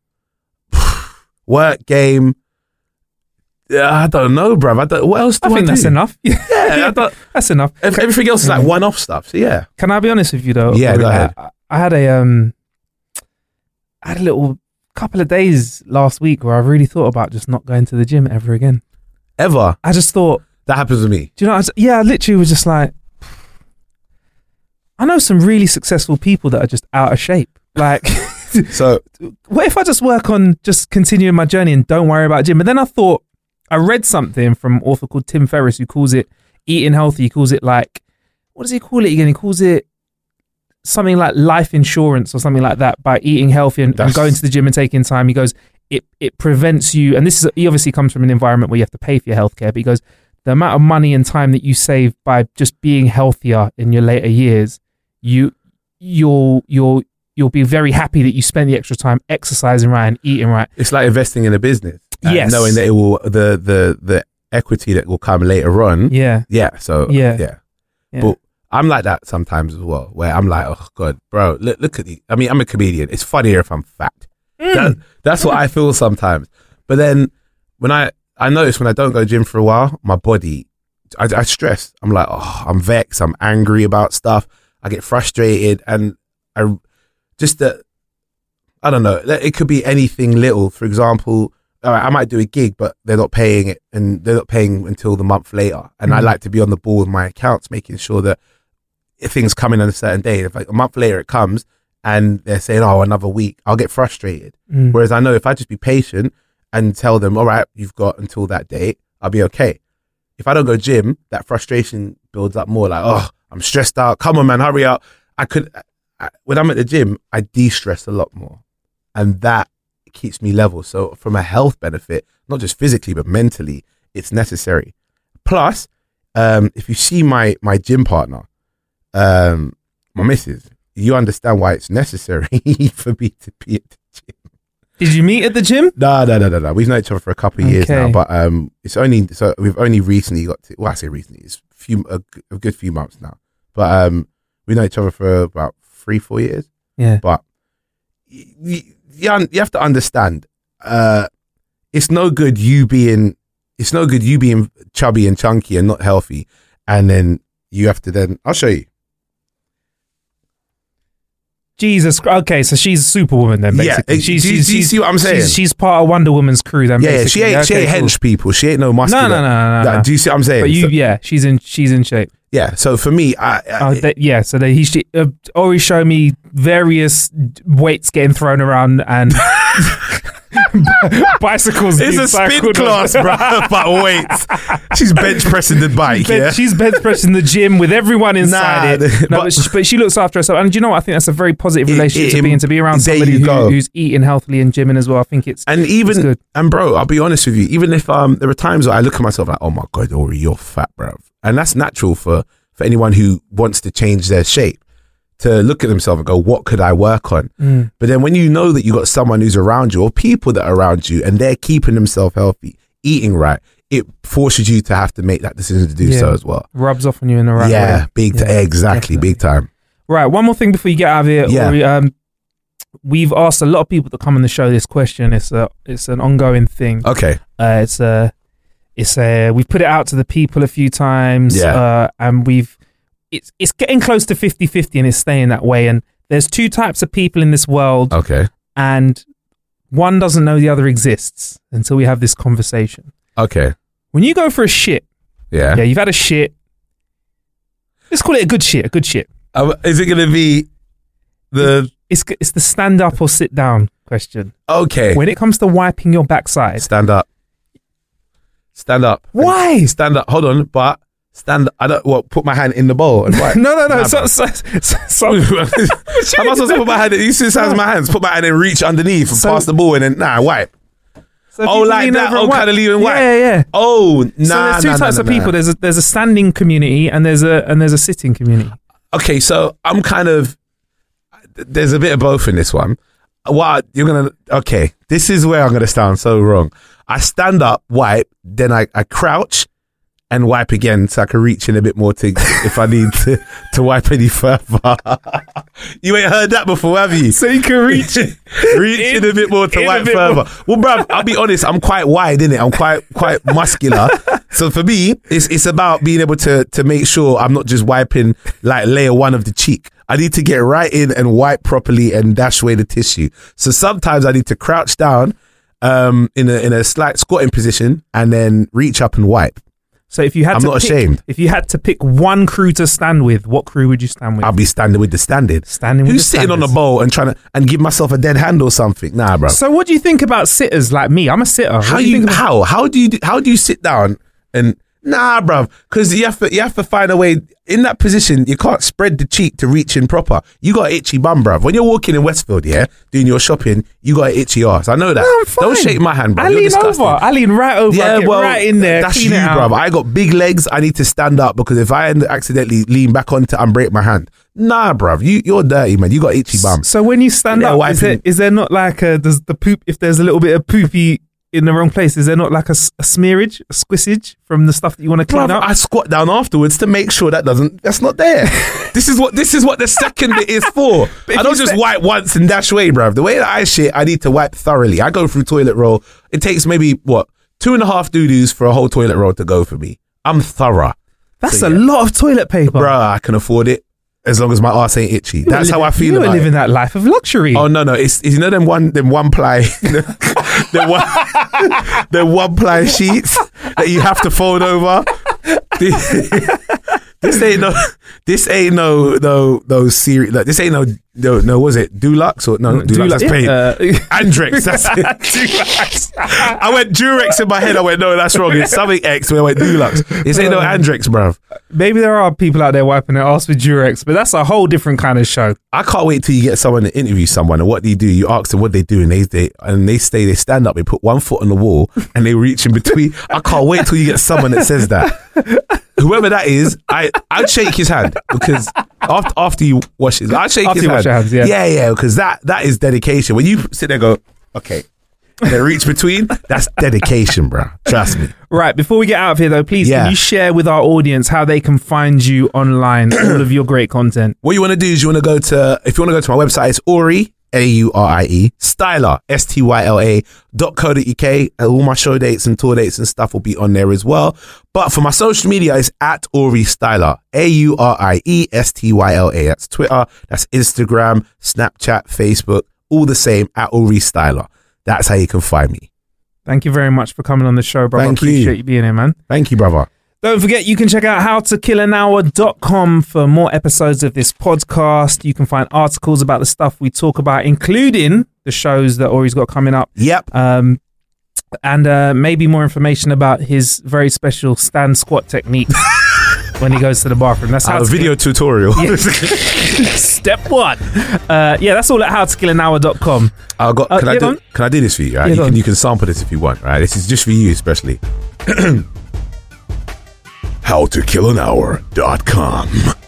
work, game. Yeah, I don't know, bruv. I don't, what else do I I think do? that's enough. Yeah, I don't, That's enough. ev- everything else is like one-off stuff. So yeah, Can I be honest with you though? Yeah, go Rory? ahead. I, I had a um, I had a little couple of days last week where I really thought about just not going to the gym ever again. ever I just thought, that happens with me. do you know? I just, yeah, I literally was just like, I know some really successful people that are just out of shape. Like, So what if I just work on just continuing my journey and don't worry about gym? But then I thought, I read something from an author called Tim Ferriss who calls it eating healthy. He calls it like, what does he call it again? He calls it something like life insurance or something like that by eating healthy and, and That's- going to the gym and taking time. He goes, it it prevents you, and this is, he obviously comes from an environment where you have to pay for your healthcare, but he goes, the amount of money and time that you save by just being healthier in your later years, you you'll you'll you'll be very happy that you spent the extra time exercising right and eating right. it's like investing in a business. and Yes. knowing that it will the the the equity that will come later on. Yeah. Yeah. So Yeah. yeah. Yeah. But I'm like that sometimes as well, where I'm like, oh God, bro, look, look at the. I mean, I'm a comedian. It's funnier if I'm fat. Mm. That, that's what I feel sometimes. But then when I, I notice when I don't go to gym for a while, my body, I, I stress. I'm like, oh, I'm vexed. I'm angry about stuff. I get frustrated, and I just that I don't know. It could be anything little. For example, all right, I might do a gig, but they're not paying it, and they're not paying until the month later. And mm. I like to be on the ball with my accounts, making sure that if things come in on a certain day, if like a month later it comes and they're saying, oh, another week, I'll get frustrated. Mm. Whereas I know if I just be patient and tell them, all right, you've got until that date, I'll be okay. If I don't go gym, that frustration builds up more. Like, oh, I'm stressed out. Come on, man, hurry up. I could, I, when I'm at the gym, I de-stress a lot more. And that keeps me level. So from a health benefit, not just physically, but mentally, it's necessary. Plus, um, if you see my, my gym partner, um, my missus, you understand why it's necessary for me to be at the gym. Did you meet at the gym? No, no, no, no, no. We've known each other for a couple of years okay. now, but um, it's only, so we've only recently got to, well, I say recently, it's a, few, a, a good few months now. But um, we know each other for about three, four years. Yeah. But you, you, you have to understand, uh, it's no good you being, it's no good you being chubby and chunky and not healthy, and then you have to then, I'll show you. Jesus, okay, so she's Superwoman then, basically. Yeah, she's, do, she's, do you see what I'm saying? She's, she's part of Wonder Woman's crew then, yeah, basically. she ain't, okay, she ain't cool. hench people. She ain't no muscular. No, no, no, no, no. Do you see what I'm saying? But you, so, yeah, she's in, she's in shape. Yeah, so for me, I, I oh, they, yeah, so they, he she, uh, always show me various weights getting thrown around and bicycles. It's a spin class, bro. But wait, she's bench pressing the bike. She's, ben- yeah? she's bench pressing the gym with everyone inside nah, it. No, but, but, she, but she looks after herself, and do you know what? I think that's a very positive relationship it, it, to be in. To be around somebody who, who's eating healthily and gymming as well. I think it's and even it's good. And bro, I'll be honest with you. Even if um, there are times where I look at myself like, oh my god, Ori, you're fat, bro, and that's natural for for anyone who wants to change their shape. To look at themselves and go, what could I work on? Mm. But then when you know that you got someone who's around you or people that are around you and they're keeping themselves healthy, eating right, it forces you to have to make that decision to do yeah. so as well. Rubs off on you in the right yeah, way. Big yeah, t- exactly, definitely. Big time. Right, one more thing before you get out of here. Yeah. Ori, um, we've asked a lot of people to come on the show this question. It's a, it's an ongoing thing. Okay. Uh, it's a, it's a, we've put it out to the people a few times yeah. uh, and we've, It's it's getting close to fifty-fifty and it's staying that way. And there's two types of people in this world. Okay. And one doesn't know the other exists until we have this conversation. Okay. When you go for a shit. Yeah. Yeah, you've had a shit. Let's call it a good shit, a good shit. Um, is it going to be the... It's, it's the stand up or sit down question. Okay. When it comes to wiping your backside. Stand up. Stand up. Why? Stand up. Hold on, but... Stand. I don't. What? Put my hand in the bowl and wipe. no, no, no. Nah, so, so, so, so, Am I supposed to put my hand? You see, hands my hands. Put my hand and reach underneath and so, pass the ball and then nah, wipe. So oh, like that. Oh, kind of leave and wipe. Yeah, yeah, yeah. Oh, nah. So there's two nah, types nah, of nah, people. nah. There's a there's a standing community and there's a and there's a sitting community. Okay, so I'm kind of. There's a bit of both in this one. What you're gonna? Okay, this is where I'm gonna sound so wrong. I stand up, wipe, then I, I crouch. And wipe again so I can reach in a bit more to if I need to, to wipe any further. You ain't heard that before, have you? So you can reach reach in, in a bit more to wipe further. More. Well, bruv, I'll be honest, I'm quite wide, innit? I'm quite quite muscular. So for me, it's it's about being able to to make sure I'm not just wiping like layer one of the cheek. I need to get right in and wipe properly and dash away the tissue. So sometimes I need to crouch down um, in a in a slight squatting position and then reach up and wipe. So if you had I'm to not pick, ashamed. If you had to pick one crew to stand with, what crew would you stand with? I'll be standing with the standard. Standing with Who's the sitting standards? on the bowl and trying to and give myself a dead hand or something? Nah, bro. So what do you think about sitters like me? I'm a sitter. How what do you, you, think about- how how do you do, how do you sit down and nah, bro? Because you have to you have to find a way in that position. You can't spread the cheek to reach in proper. You got an itchy bum, bro. When you're walking in Westfield, yeah, doing your shopping, you got an itchy ass. I know that. No, I'm fine. Don't shake my hand, bro. I You're lean disgusting. over. I lean right over. Yeah, I get well, right in there. That's clean you, it out. bro. I got big legs. I need to stand up because if I accidentally lean back onto and break my hand, nah, bruv, you you're dirty, man. You got itchy bum. So when you stand Yeah, up, wiping- is there, is there not like a does the poop? If there's a little bit of poopy in the wrong place, is there not like a, s- a smearage, a squissage from the stuff that you want to clean Bruv, up? I squat down afterwards to make sure that doesn't that's not there. This is what this is what the second bit is for. But if I don't you just say- wipe once and dash away, bruv. The way that I shit, I need to wipe thoroughly. I go through toilet roll. It takes maybe what two and a half doo-doos for a whole toilet roll to go for me. I'm thorough. That's So, a yeah. lot of toilet paper. Bruh, I can afford it. as long as my arse ain't itchy. That's You how were I feel You were about living it. that life of luxury. Oh no, no, it's, it's you know them one them one ply the one the one ply sheets that you have to fold over. This ain't no this ain't no no no series like, this ain't no no no was it Dulux or no not Dulux, Dulux, that's yeah, paint. uh, Andrex, that's it. Dulux. I went Durex in my head. I went, no, that's wrong. It's something X where I went Dulux. This ain't no Andrex, bruv. Maybe there are people out there wiping their ass with Durex, but that's a whole different kind of show. I can't wait till you get someone to interview someone, and what do you do? You ask them what they do, and they, they and they stay, they stand up, they put one foot on the wall, and they reach in between. I can't wait till you get someone that says that. Whoever that is, I I'd shake his hand because after after you wash his, I'd shake After his you hand. wash your hands, yeah. yeah, yeah, because that that is dedication. When you sit there, and go, okay, and they reach between. That's dedication, bro. Trust me. Right, before we get out of here though, please Yeah. can you share with our audience how they can find you online, all of your great content? What you want to do is you want to go to, if you want to go to my website, it's Ori, A U R I E, Styler, S T Y L A, dot co dot U K. All my show dates and tour dates and stuff will be on there as well. But for my social media, it's at Ori Styler, A U R I E S T Y L A. That's Twitter, that's Instagram, Snapchat, Facebook, all the same, at Ori Styler. That's how you can find me. Thank you very much for coming on the show, brother. Thank you. Appreciate you being here, man. Thank you, brother. Don't forget, you can check out how to kill an hour dot com for more episodes of this podcast. You can find articles about the stuff we talk about, including the shows that Ori's got coming up. Yep. Um, and uh, maybe more information about his very special stand squat technique when he goes to the bathroom. That's how A to video kill- tutorial. Yeah. Step one. Uh, yeah, that's all at how to kill an hour dot com. I got. Uh, Can I yeah, do? go on. Can I do this for you? Right? Yeah, you go can. on. You can sample this if you want. Right. This is just for you, especially. how to kill an hour dot com.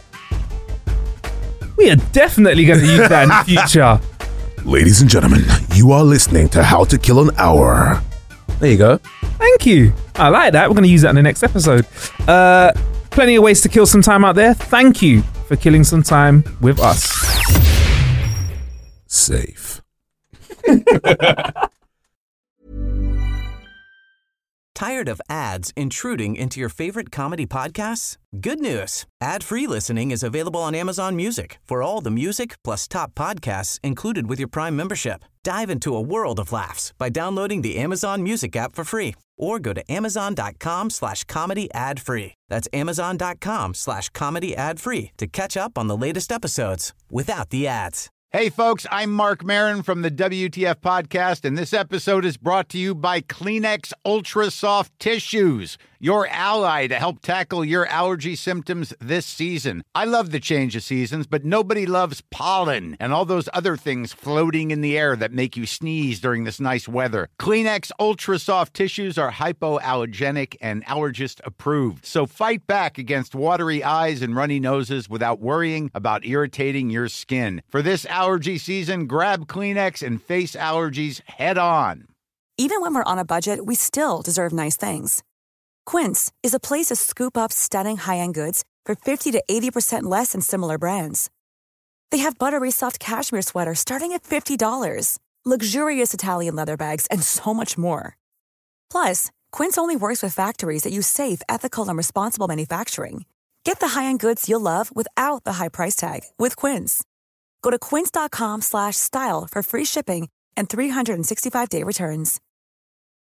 We are definitely going to use that in the future. Ladies and gentlemen, you are listening to How to Kill an Hour. There you go. Thank you. I like that. We're going to use that in the next episode. Uh, plenty of ways to kill some time out there. Thank you for killing some time with us. Safe. Tired of ads intruding into your favorite comedy podcasts? Good news. Ad-free listening is available on Amazon Music for all the music plus top podcasts included with your Prime membership. Dive into a world of laughs by downloading the Amazon Music app for free or go to amazon.com slash comedy ad free. That's amazon.com slash comedy ad free to catch up on the latest episodes without the ads. Hey, folks, I'm Mark Maron from the W T F Podcast, and this episode is brought to you by Kleenex Ultra Soft Tissues, your ally to help tackle your allergy symptoms this season. I love the change of seasons, but nobody loves pollen and all those other things floating in the air that make you sneeze during this nice weather. Kleenex Ultra Soft Tissues are hypoallergenic and allergist approved, so fight back against watery eyes and runny noses without worrying about irritating your skin. For this allergy season, grab Kleenex and face allergies head on. Even when we're on a budget, we still deserve nice things. Quince is a place to scoop up stunning high-end goods for fifty to eighty percent less than similar brands. They have buttery soft cashmere sweaters starting at fifty dollars, luxurious Italian leather bags, and so much more. Plus, Quince only works with factories that use safe, ethical, and responsible manufacturing. Get the high-end goods you'll love without the high price tag with Quince. Go to quince.com slash style for free shipping and three sixty-five day returns.